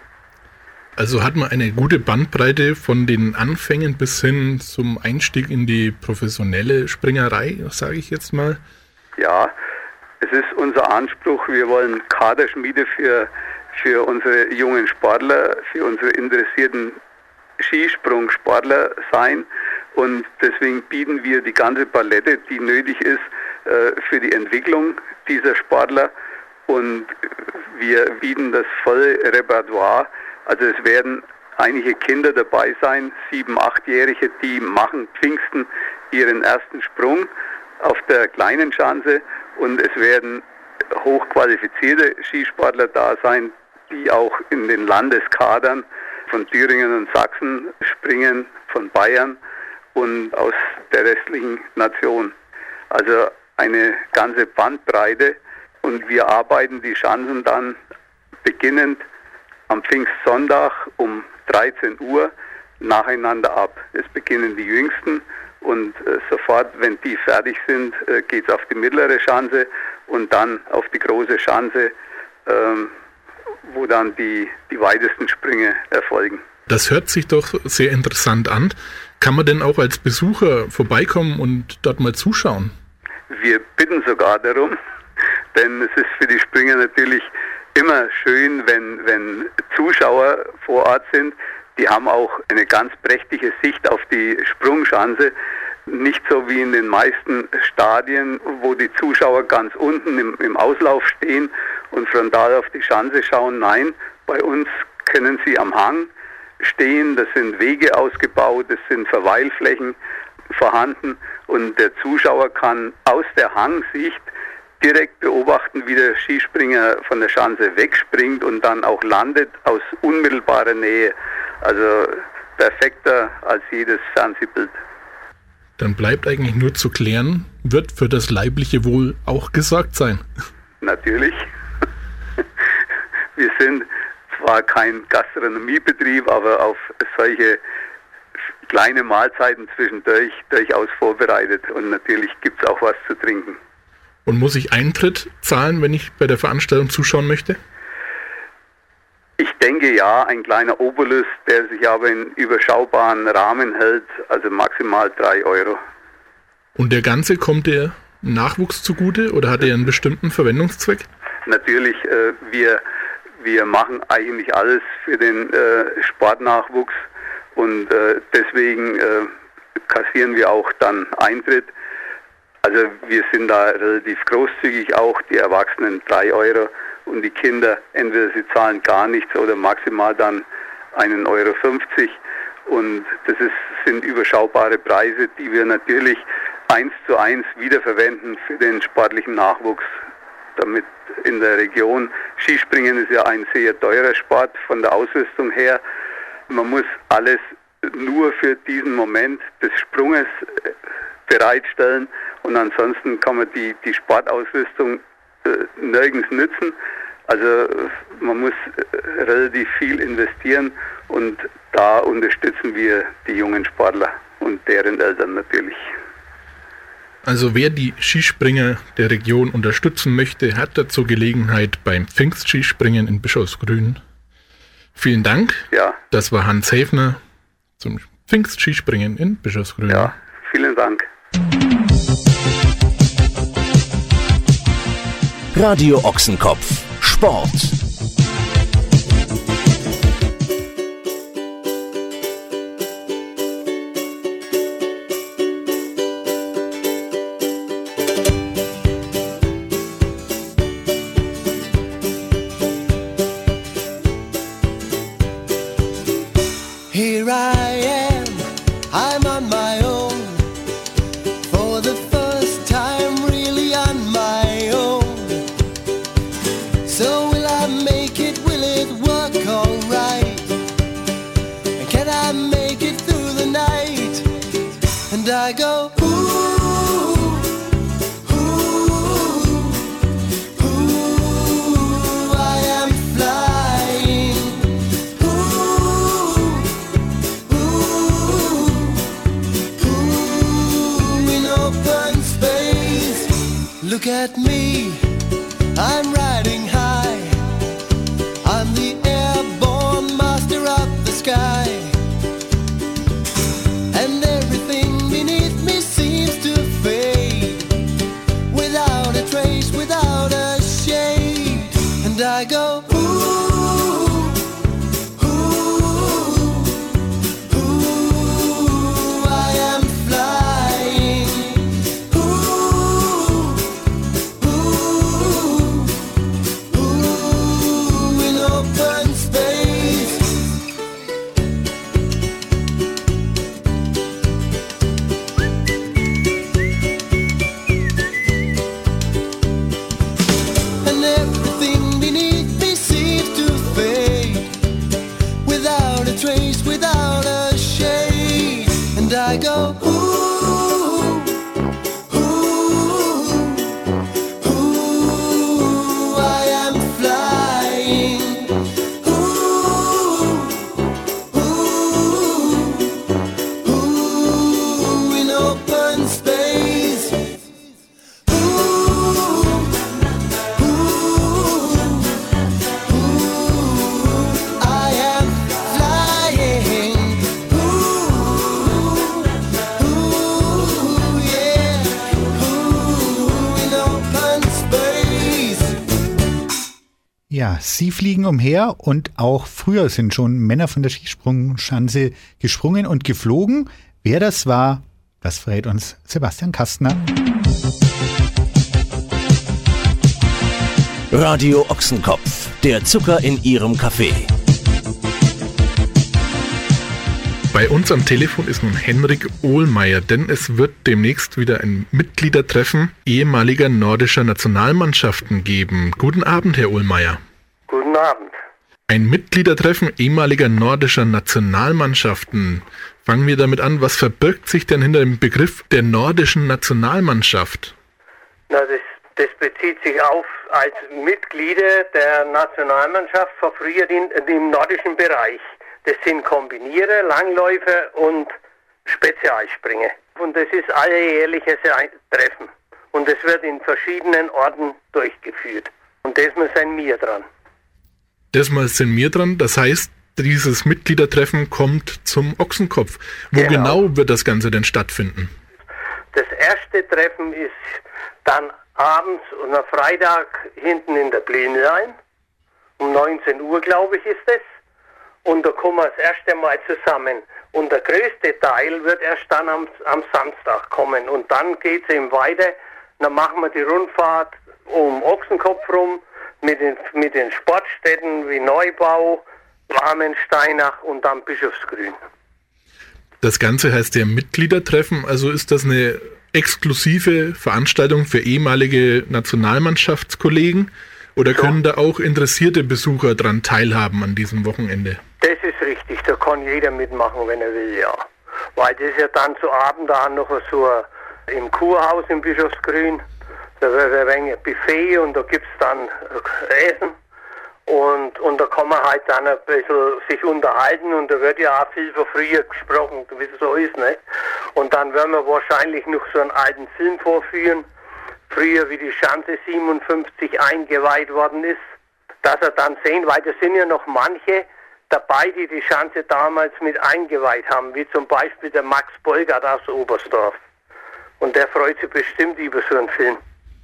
Also hat man eine gute Bandbreite von den Anfängen bis hin zum Einstieg in die professionelle Springerei, sage ich jetzt mal. Ja, es ist unser Anspruch, wir wollen Kaderschmiede für, für unsere jungen Sportler, für unsere interessierten Skisprungsportler sein und deswegen bieten wir die ganze Palette, die nötig ist äh, für die Entwicklung dieser Sportler und wir bieten das volle Repertoire. Also es werden einige Kinder dabei sein, sieben-, achtjährige, die machen Pfingsten ihren ersten Sprung auf der kleinen Schanze und es werden hochqualifizierte Skisportler da sein, die auch in den Landeskadern von Thüringen und Sachsen springen, von Bayern und aus der restlichen Nation. Also eine ganze Bandbreite und wir arbeiten die Schanzen dann beginnend am Pfingstsonntag um dreizehn Uhr nacheinander ab. Es beginnen die Jüngsten und äh, sofort, wenn die fertig sind, äh, geht es auf die mittlere Schanze und dann auf die große Schanze, ähm, wo dann die, die weitesten Sprünge erfolgen. Das hört sich doch sehr interessant an. Kann man denn auch als Besucher vorbeikommen und dort mal zuschauen? Wir bitten sogar darum, denn es ist für die Springer natürlich immer schön, wenn, wenn Zuschauer vor Ort sind. Die haben auch eine ganz prächtige Sicht auf die Sprungschanze. Nicht so wie in den meisten Stadien, wo die Zuschauer ganz unten im, im Auslauf stehen und frontal auf die Schanze schauen. Nein, bei uns können sie am Hang stehen. Das sind Wege ausgebaut, das sind Verweilflächen vorhanden und der Zuschauer kann aus der Hangsicht direkt beobachten, wie der Skispringer von der Schanze wegspringt und dann auch landet aus unmittelbarer Nähe. Also perfekter als jedes Fernsehbild. Dann bleibt eigentlich nur zu klären, wird für das leibliche Wohl auch gesorgt sein? Natürlich. Wir sind zwar kein Gastronomiebetrieb, aber auf solche kleine Mahlzeiten zwischendurch durchaus vorbereitet und natürlich gibt es auch was zu trinken. Und muss ich Eintritt zahlen, wenn ich bei der Veranstaltung zuschauen möchte? Ich denke ja, ein kleiner Obolus, der sich aber in überschaubaren Rahmen hält, also maximal drei Euro. Und der Ganze kommt der Nachwuchs zugute oder hat er einen bestimmten Verwendungszweck? Natürlich, äh, wir, wir machen eigentlich alles für den äh, Sportnachwuchs und äh, deswegen äh, kassieren wir auch dann Eintritt. Also wir sind da relativ großzügig auch, die Erwachsenen drei Euro und die Kinder, entweder sie zahlen gar nichts oder maximal dann einen Euro fünfzig. Und das ist, sind überschaubare Preise, die wir natürlich eins zu eins wiederverwenden für den sportlichen Nachwuchs. Damit in der Region, Skispringen ist ja ein sehr teurer Sport von der Ausrüstung her. Man muss alles nur für diesen Moment des Sprunges bereitstellen und ansonsten kann man die, die Sportausrüstung äh, nirgends nützen. Also man muss äh, relativ viel investieren und da unterstützen wir die jungen Sportler und deren Eltern natürlich. Also wer die Skispringer der Region unterstützen möchte, hat dazu Gelegenheit beim Pfingstskispringen in Bischofsgrün. Vielen Dank. Ja. Das war Hans Häfner zum Pfingstskispringen in Bischofsgrün. Ja, vielen Dank. Radio Ochsenkopf. Sport. Here I am, I'm on my own, for the first time really on my own. So will I make it, will it work alright? And can I make it through the night? And I go, ooh, ooh, ooh, I am flying. Ooh, ooh, ooh, in open space. Look at me, I'm riding high. I'm the airborne master of the sky. And everything beneath me seems to fade, without a trace, without a shade. And I go, ooh, ooh, ooh, I am flying. Ooh, ooh, ooh, in open space. And everything beneath me seems to fade, without a trace, without a shade. And I go, ooh, ooh, ooh, I am flying. Ooh, ooh, ooh, in open space. Ooh, ooh, ooh, I am flying. Ooh, ooh, yeah. Ooh, in open space. Ja, sie fliegen umher und auch früher sind schon Männer von der Skisprungschanze gesprungen und geflogen. Wer das war, das verrät uns Sebastian Kastner. Radio Ochsenkopf. Der Zucker in Ihrem Kaffee. Bei uns am Telefon ist nun Henrik Ohlmeier, denn es wird demnächst wieder ein Mitgliedertreffen ehemaliger nordischer Nationalmannschaften geben. Guten Abend, Herr Ohlmeier. Guten Abend. Ein Mitgliedertreffen ehemaliger nordischer Nationalmannschaften. Fangen wir damit an, was verbirgt sich denn hinter dem Begriff der nordischen Nationalmannschaft? Na, das, das bezieht sich auf als Mitglieder der Nationalmannschaft von früher in, im nordischen Bereich. Das sind Kombinierer, Langläufer und Spezialspringer. Und das ist alljährliches Treffen. Und es wird in verschiedenen Orten durchgeführt. Und diesmal sind wir dran. Diesmal sind wir dran, das heißt, dieses Mitgliedertreffen kommt zum Ochsenkopf. Wo genau, genau wird das Ganze denn stattfinden? Das erste Treffen ist dann abends und am Freitag hinten in der Blänlein. Um neunzehn Uhr, glaube ich, ist es. Und da kommen wir das erste Mal zusammen. Und der größte Teil wird erst dann am, am Samstag kommen. Und dann geht es eben weiter. Dann machen wir die Rundfahrt um Ochsenkopf rum mit den, mit den Sportstätten wie Neubau, Warmensteinach und dann Bischofsgrün. Das Ganze heißt ja Mitgliedertreffen, also ist das eine exklusive Veranstaltung für ehemalige Nationalmannschaftskollegen oder können so. da auch interessierte Besucher dran teilhaben an diesem Wochenende? Das ist richtig, da kann jeder mitmachen, wenn er will, ja. Weil das ist ja dann zu Abend da noch so im Kurhaus im Bischofsgrün, da wird ein wenig Buffet und da gibt es dann Essen. Und, und da kann man halt dann ein bisschen sich unterhalten und da wird ja auch viel von früher gesprochen, wie es so ist, ne? Und dann werden wir wahrscheinlich noch so einen alten Film vorführen, früher wie die Schanze siebenundfünfzig eingeweiht worden ist, dass er dann sehen, weil da sind ja noch manche dabei, die die Schanze damals mit eingeweiht haben, wie zum Beispiel der Max Bolgert aus Oberstdorf. Und der freut sich bestimmt über so einen Film.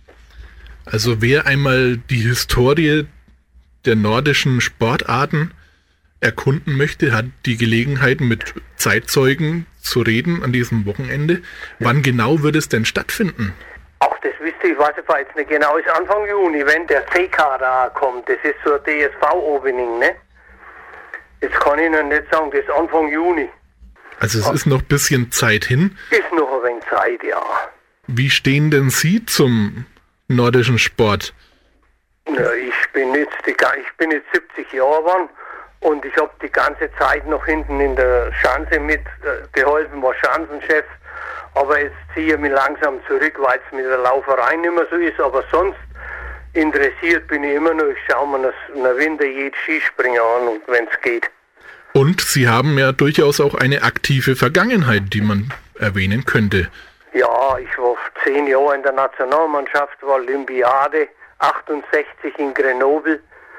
Also wer einmal die Historie der nordischen Sportarten erkunden möchte, hat die Gelegenheit, mit Zeitzeugen zu reden an diesem Wochenende. Wann genau wird es denn stattfinden? Ach, das wisst ihr, ich weiß jetzt nicht genau, ist Anfang Juni, wenn der C K da kommt. Das ist so ein D S V-Opening, ne? Jetzt kann ich noch nicht sagen, das ist Anfang Juni. Also es Ach. ist noch ein bisschen Zeit hin. Ist noch ein wenig Zeit, ja. Wie stehen denn Sie zum nordischen Sport? Ja, ich bin jetzt die, ich bin jetzt siebzig Jahre geworden und ich habe die ganze Zeit noch hinten in der Schanze mitgeholfen, äh, war Schanzenchef. Aber jetzt ziehe ich mich langsam zurück, weil es mit der Lauferei nicht mehr so ist. Aber sonst interessiert bin ich immer noch. Ich schaue mir in der Winter jeden Skispringer an, wenn es geht. Und Sie haben ja durchaus auch eine aktive Vergangenheit, die man erwähnen könnte. Ja, ich war zehn Jahre in der Nationalmannschaft, war Olympiade achtundsechzig in Grenoble.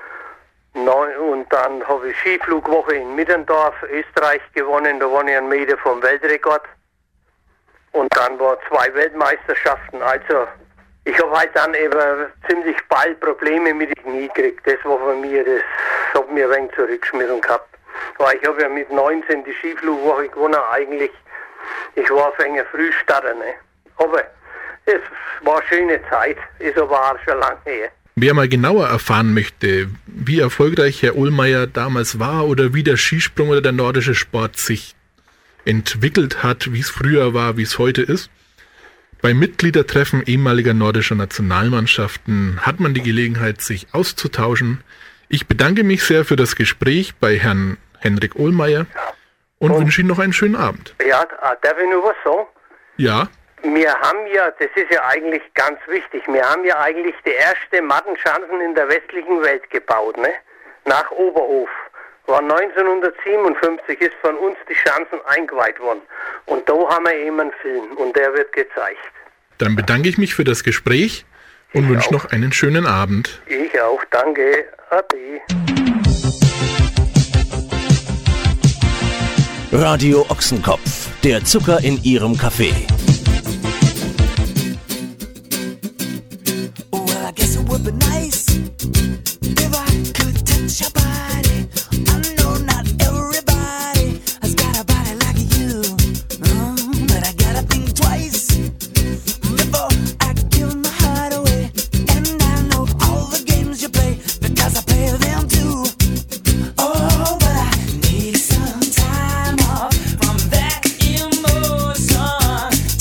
Und dann habe ich Skiflugwoche in Middendorf, Österreich gewonnen. Da war ich einen Meter vom Weltrekord. Und dann war zwei Weltmeisterschaften. Also ich habe halt dann eben ziemlich bald Probleme mit dem Knie gekriegt. Das war von mir, das hat mir ein wenig zurückgeschmissen gehabt. Weil ich habe ja mit neunzehn die Skiflugwoche gewonnen eigentlich. Ich war auf einer Frühstarter, ne? Aber es war eine schöne Zeit, ist aber auch schon lange her. Wer mal genauer erfahren möchte, wie erfolgreich Herr Ohlmeier damals war oder wie der Skisprung oder der nordische Sport sich entwickelt hat, wie es früher war, wie es heute ist, bei Mitgliedertreffen ehemaliger nordischer Nationalmannschaften hat man die Gelegenheit, sich auszutauschen. Ich bedanke mich sehr für das Gespräch bei Herrn Henrik Ohlmeier und, und wünsche Ihnen noch einen schönen Abend. Ja, darf ich nur was sagen? Ja. Wir haben ja, das ist ja eigentlich ganz wichtig, wir haben ja eigentlich die erste Mattenschanzen in der westlichen Welt gebaut, ne? Nach Oberhof. War neunzehnhundertsiebenundfünfzig, ist von uns die Schanzen eingeweiht worden. Und da haben wir eben einen Film und der wird gezeigt. Dann bedanke ich mich für das Gespräch und wünsche noch einen schönen Abend. Ich auch, danke. Ade. Radio Ochsenkopf, der Zucker in Ihrem Kaffee. Well, I guess it would be nice if I could touch your body. I know not everybody has got a body like you, mm, but I gotta think twice before I give my heart away. And I know all the games you play because I play them too. Oh, but I need some time off from that emotion.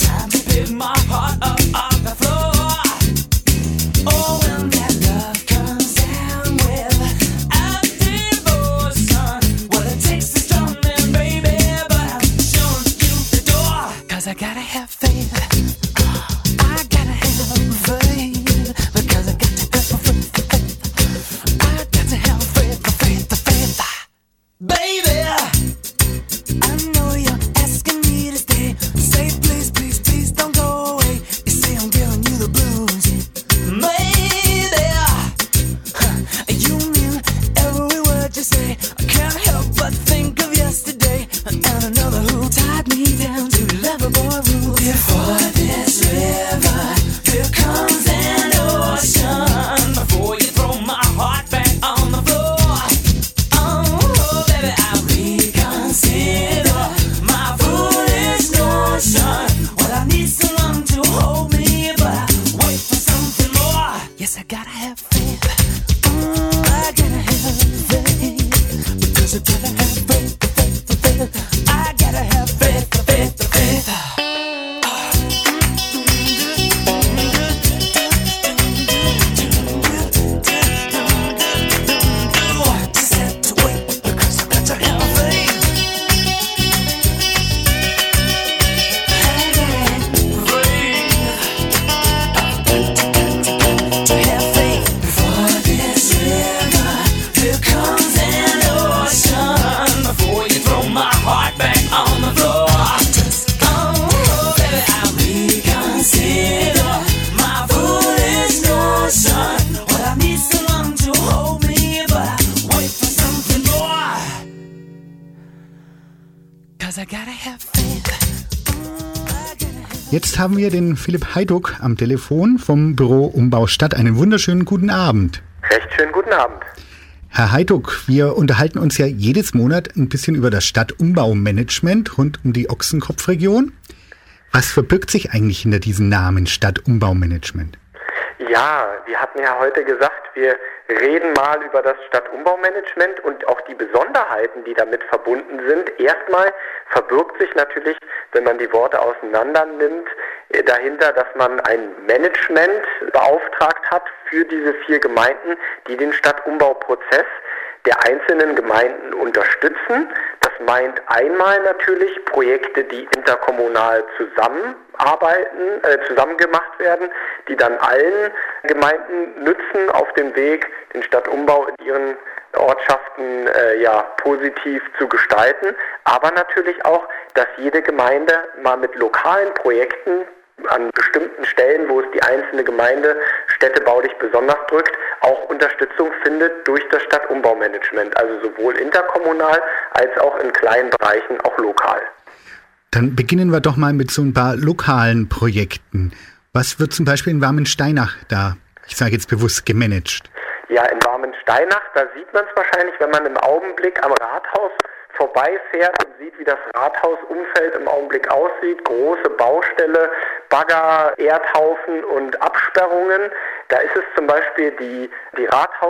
to say, I can't help but think of yesterday and another who tied me down to lover boy rules. Before this river, here comes an ocean. Before you throw my heart back on the floor, oh baby, I reconsider my foolish notion. Well, I need someone to hold me, but I wait for something more. Yes, I gotta have faith. Mm, I gotta have faith. Because I gotta have faith, faith, faith. I gotta have faith, faith, faith. Just have to wait because I got to have faith. To have faith before this river, here comes an ocean. Before you throw my heart back on the floor, just oh baby, I reconsider my foolish notion. Well, I need someone to hold me, but I wait for something more. 'Cause I gotta have faith. Jetzt haben wir den Philipp Heiduck am Telefon vom Büro Umbau Stadt. Einen wunderschönen guten Abend. Recht schönen guten Abend. Herr Heiduck, wir unterhalten uns ja jedes Monat ein bisschen über das Stadtumbaumanagement rund um die Ochsenkopfregion. Was verbirgt sich eigentlich hinter diesem Namen Stadtumbaumanagement? Ja, wir hatten ja heute gesagt, wir reden mal über das Stadtumbaumanagement und auch die Besonderheiten, die damit verbunden sind. Erstmal verbirgt sich natürlich, wenn man die Worte auseinander nimmt, dahinter, dass man ein Management beauftragt hat für diese vier Gemeinden, die den Stadtumbauprozess der einzelnen Gemeinden unterstützen. Das meint einmal natürlich Projekte, die interkommunal zusammenarbeiten, äh, zusammen gemacht werden, die dann allen Gemeinden nützen auf dem Weg, den Stadtumbau in ihren Ortschaften äh, ja positiv zu gestalten. Aber natürlich auch, dass jede Gemeinde mal mit lokalen Projekten an bestimmten Stellen, wo es die einzelne Gemeinde städtebaulich besonders drückt, auch Unterstützung findet durch das Stadtumbaumanagement, also sowohl interkommunal als auch in kleinen Bereichen auch lokal. Dann beginnen wir doch mal mit so ein paar lokalen Projekten. Was wird zum Beispiel in Warmensteinach da, ich sage jetzt bewusst, gemanagt? Ja, in Warmensteinach, da sieht man es wahrscheinlich, wenn man im Augenblick am Rathaus vorbeifährt und sieht, wie das Rathausumfeld im Augenblick aussieht. Große Baustelle, Bagger, Erdhaufen und Absperrungen. Da ist es zum Beispiel die, die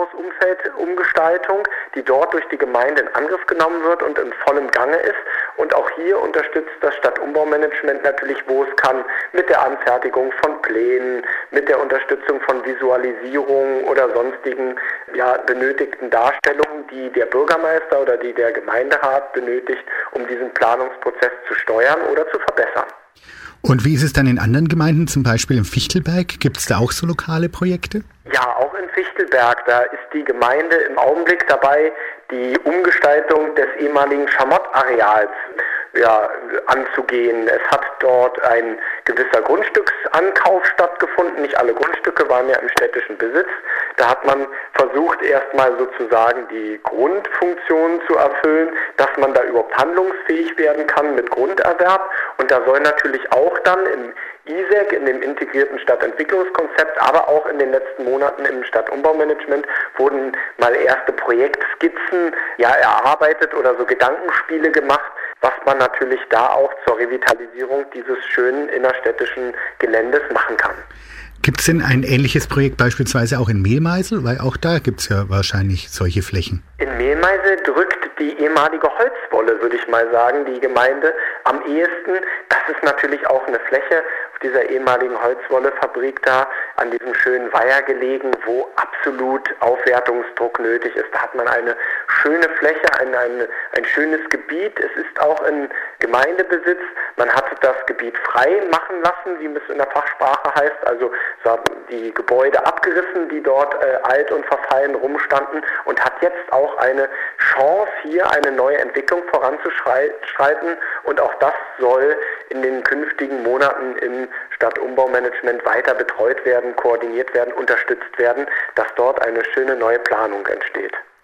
Rathausumfeldumgestaltung, die dort durch die Gemeinde in Angriff genommen wird und in vollem Gange ist. Und auch hier unterstützt das Stadtumbaumanagement natürlich, wo es kann, mit der Anfertigung von Plänen, mit der Unterstützung von Visualisierungen oder sonstigen ja, benötigten Darstellungen, die der Bürgermeister oder die der Gemeinderat benötigt, um diesen Planungsprozess zu steuern oder zu verbessern. Und wie ist es dann in anderen Gemeinden, zum Beispiel im Fichtelberg? Gibt es da auch so lokale Projekte? Ja, auch in Fichtelberg, da ist die Gemeinde im Augenblick dabei, die Umgestaltung des ehemaligen Schamott-Areals ja, anzugehen. Es hat dort ein gewisser Grundstücksankauf stattgefunden. Nicht alle Grundstücke waren ja im städtischen Besitz. Da hat man versucht, erstmal sozusagen die Grundfunktionen zu erfüllen, dass man da überhaupt handlungsfähig werden kann mit Grunderwerb. Und da soll natürlich auch dann im I S E C, in dem integrierten Stadtentwicklungskonzept, aber auch in den letzten Monaten im Stadtumbaumanagement wurden mal erste Projektskizzen ja erarbeitet oder so Gedankenspiele gemacht, was man natürlich da auch zur Revitalisierung dieses schönen innerstädtischen Geländes machen kann. Gibt es denn ein ähnliches Projekt beispielsweise auch in Mehlmeisel? Weil auch da gibt es ja wahrscheinlich solche Flächen. In Mehlmeisel drückt die ehemalige Holzwolle, würde ich mal sagen, die Gemeinde am ehesten. Das ist natürlich auch eine Fläche auf dieser ehemaligen Holzwollefabrik da an diesem schönen Weiher gelegen, wo absolut Aufwertungsdruck nötig ist. Da hat man eine schöne Fläche, ein, ein, ein schönes Gebiet. Es ist auch in Gemeindebesitz. Man hat das Gebiet frei machen lassen, wie es in der Fachsprache heißt. Also so haben die Gebäude abgerissen, die dort äh, alt und verfallen rumstanden, und hat jetzt auch eine Chance, hier eine neue Entwicklung voranzuschreiten. Und auch das soll in den künftigen Monaten im Stadtumbaumanagement weiter betreut werden, koordiniert werden, unterstützt werden, dass dort eine schöne neue Planung entsteht.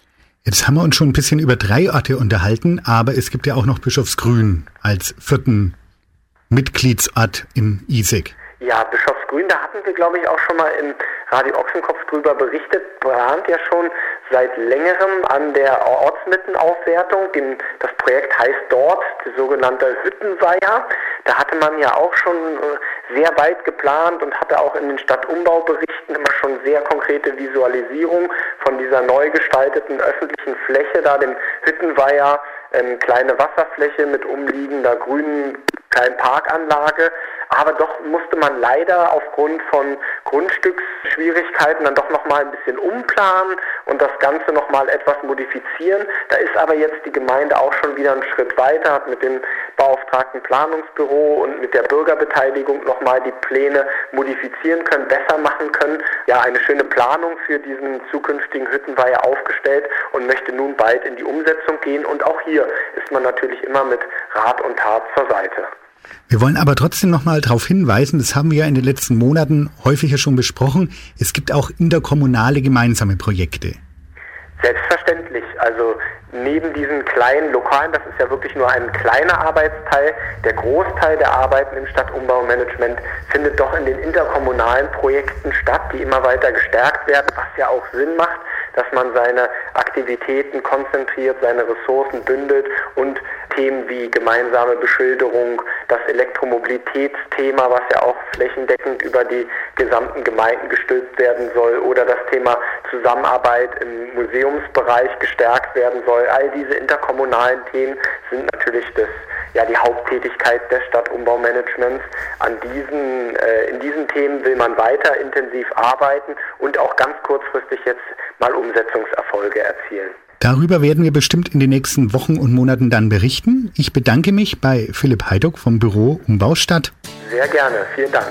Jetzt haben wir uns schon ein bisschen über drei Orte unterhalten, aber es gibt ja auch noch Bischofsgrün als vierten Mitgliedsort im I S E C. Ja, Bischofsgrün, da hatten wir, glaube ich, auch schon mal im Radio Ochsenkopf drüber berichtet, plant ja schon seit längerem an der Ortsmittenaufwertung. Dem, das Projekt heißt dort die sogenannte Hüttenweiher. Da hatte man ja auch schon sehr weit geplant und hatte auch in den Stadtumbauberichten immer schon sehr konkrete Visualisierung von dieser neu gestalteten öffentlichen Fläche, da dem Hüttenweiher, ähm, kleine Wasserfläche mit umliegender grünen kleinen Parkanlage. Aber doch musste man leider aufgrund von Grundstücksschwierigkeiten dann doch nochmal ein bisschen umplanen und das Ganze nochmal etwas modifizieren. Da ist aber jetzt die Gemeinde auch schon wieder einen Schritt weiter, hat mit dem beauftragten Planungsbüro und mit der Bürgerbeteiligung nochmal die Pläne modifizieren können, besser machen können. Ja, eine schöne Planung für diesen zukünftigen Hüttenweiher aufgestellt und möchte nun bald in die Umsetzung gehen. Und auch hier ist man natürlich immer mit Rat und Tat zur Seite. Wir wollen aber trotzdem nochmal darauf hinweisen, das haben wir ja in den letzten Monaten häufiger schon besprochen, es gibt auch interkommunale gemeinsame Projekte. Selbstverständlich. Also neben diesen kleinen Lokalen, das ist ja wirklich nur ein kleiner Arbeitsteil, der Großteil der Arbeiten im Stadtumbaumanagement findet doch in den interkommunalen Projekten statt, die immer weiter gestärkt werden, was ja auch Sinn macht, dass man seine Aktivitäten konzentriert, seine Ressourcen bündelt und Themen wie gemeinsame Beschilderung, das Elektromobilitätsthema, was ja auch flächendeckend über die gesamten Gemeinden gestülpt werden soll, oder das Thema Zusammenarbeit im Museumsbereich gestärkt werden soll. All diese interkommunalen Themen sind natürlich das, ja, die Haupttätigkeit des Stadtumbaumanagements. An diesen, äh, in diesen Themen will man weiter intensiv arbeiten und auch ganz kurzfristig jetzt mal Umsetzungserfolge erzielen. Darüber werden wir bestimmt in den nächsten Wochen und Monaten dann berichten. Ich bedanke mich bei Philipp Heiduck vom Büro Umbaustadt. Sehr gerne, vielen Dank.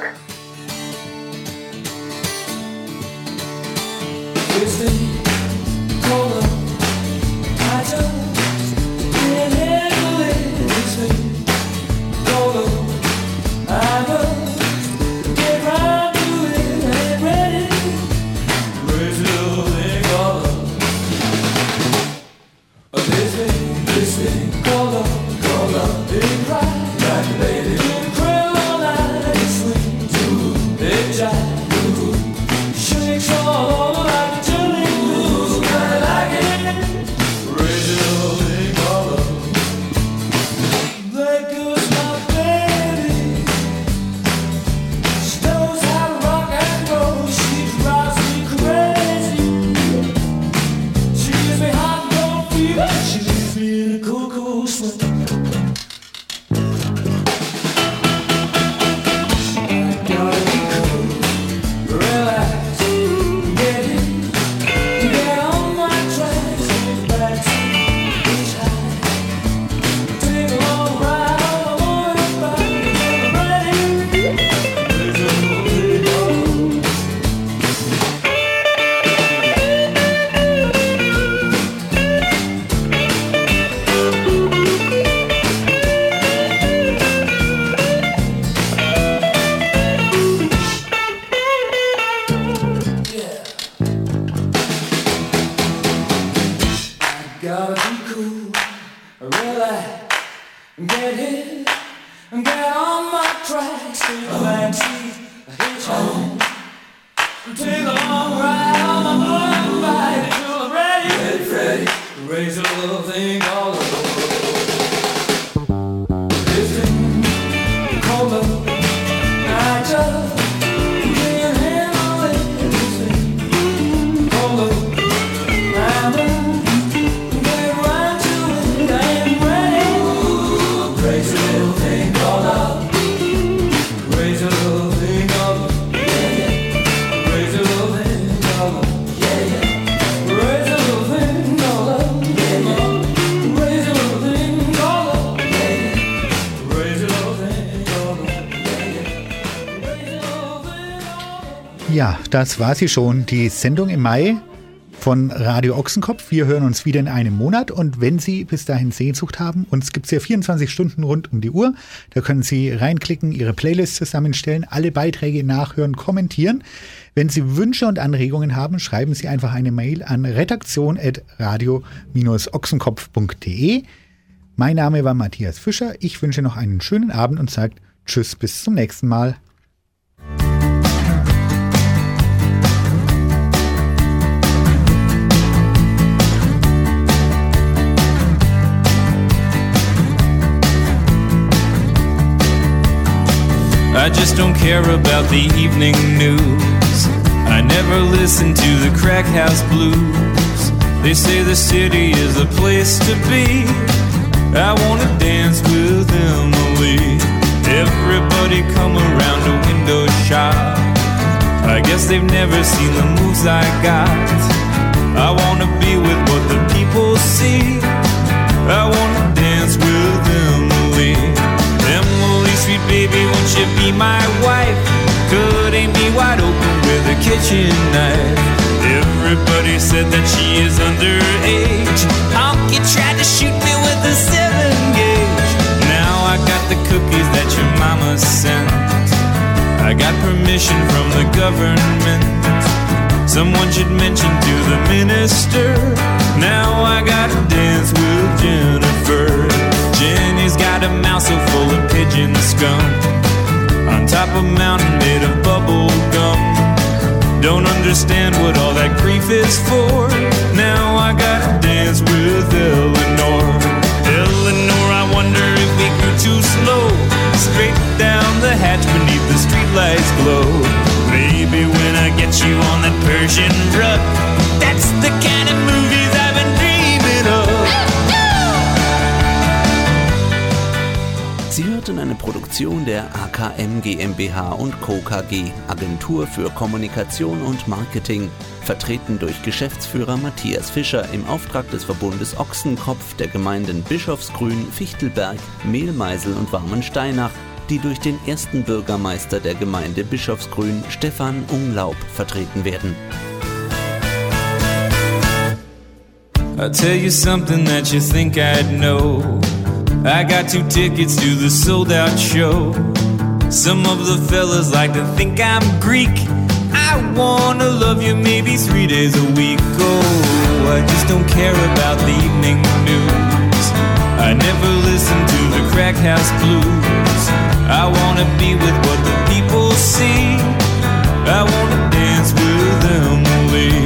Ja, das war sie schon, die Sendung im Mai von Radio Ochsenkopf. Wir hören uns wieder in einem Monat und wenn Sie bis dahin Sehnsucht haben, uns gibt es ja vierundzwanzig Stunden rund um die Uhr, da können Sie reinklicken, Ihre Playlist zusammenstellen, alle Beiträge nachhören, kommentieren. Wenn Sie Wünsche und Anregungen haben, schreiben Sie einfach eine Mail an redaktion at radio dash ochsenkopf punkt de. Mein Name war Matthias Fischer. Ich wünsche noch einen schönen Abend und sage Tschüss, bis zum nächsten Mal. I just don't care about the evening news. I never listen to the crack house blues. They say the city is the place to be. I wanna dance with Emily. Everybody come around a window shop. I guess they've never seen the moves I got. I wanna be with what the people see. I wanna dance with Emily. Emily, sweet baby, won't you be my wife? Cutting me wide open with a kitchen knife. Everybody said that she is underage. Honky tried to shoot me with a seven gauge. Now I got the cookies that your mama sent. I got permission from the government. Someone should mention to the minister. Now I gotta dance with Jennifer. Jenny's got a mouth so full of pigeon scum. On top of a mountain made of bubble gum. Don't understand what all that grief is for. Now I gotta dance with Eleanor. Eleanor, I wonder if we grew too slow. Straight down the hatch beneath the streetlights glow. Baby, when I get you on that Persian rug, that's the kind of movies I've been dreaming of. Sie hörten eine Produktion der A K M GmbH und Co. K G, Agentur für Kommunikation und Marketing, vertreten durch Geschäftsführer Matthias Fischer im Auftrag des Verbundes Ochsenkopf der Gemeinden Bischofsgrün, Fichtelberg, Mehlmeisel und Warmensteinach, die durch den ersten Bürgermeister der Gemeinde Bischofsgrün, Stefan Umlaub, vertreten werden. I'll tell you something that you think I'd know. I got two tickets to the sold-out show. Some of the fellas like to think I'm Greek. I wanna love you maybe three days a week. Oh, I just don't care about the evening news. I never listen to the crack house blues. I wanna be with what the people see. I wanna dance with Emily.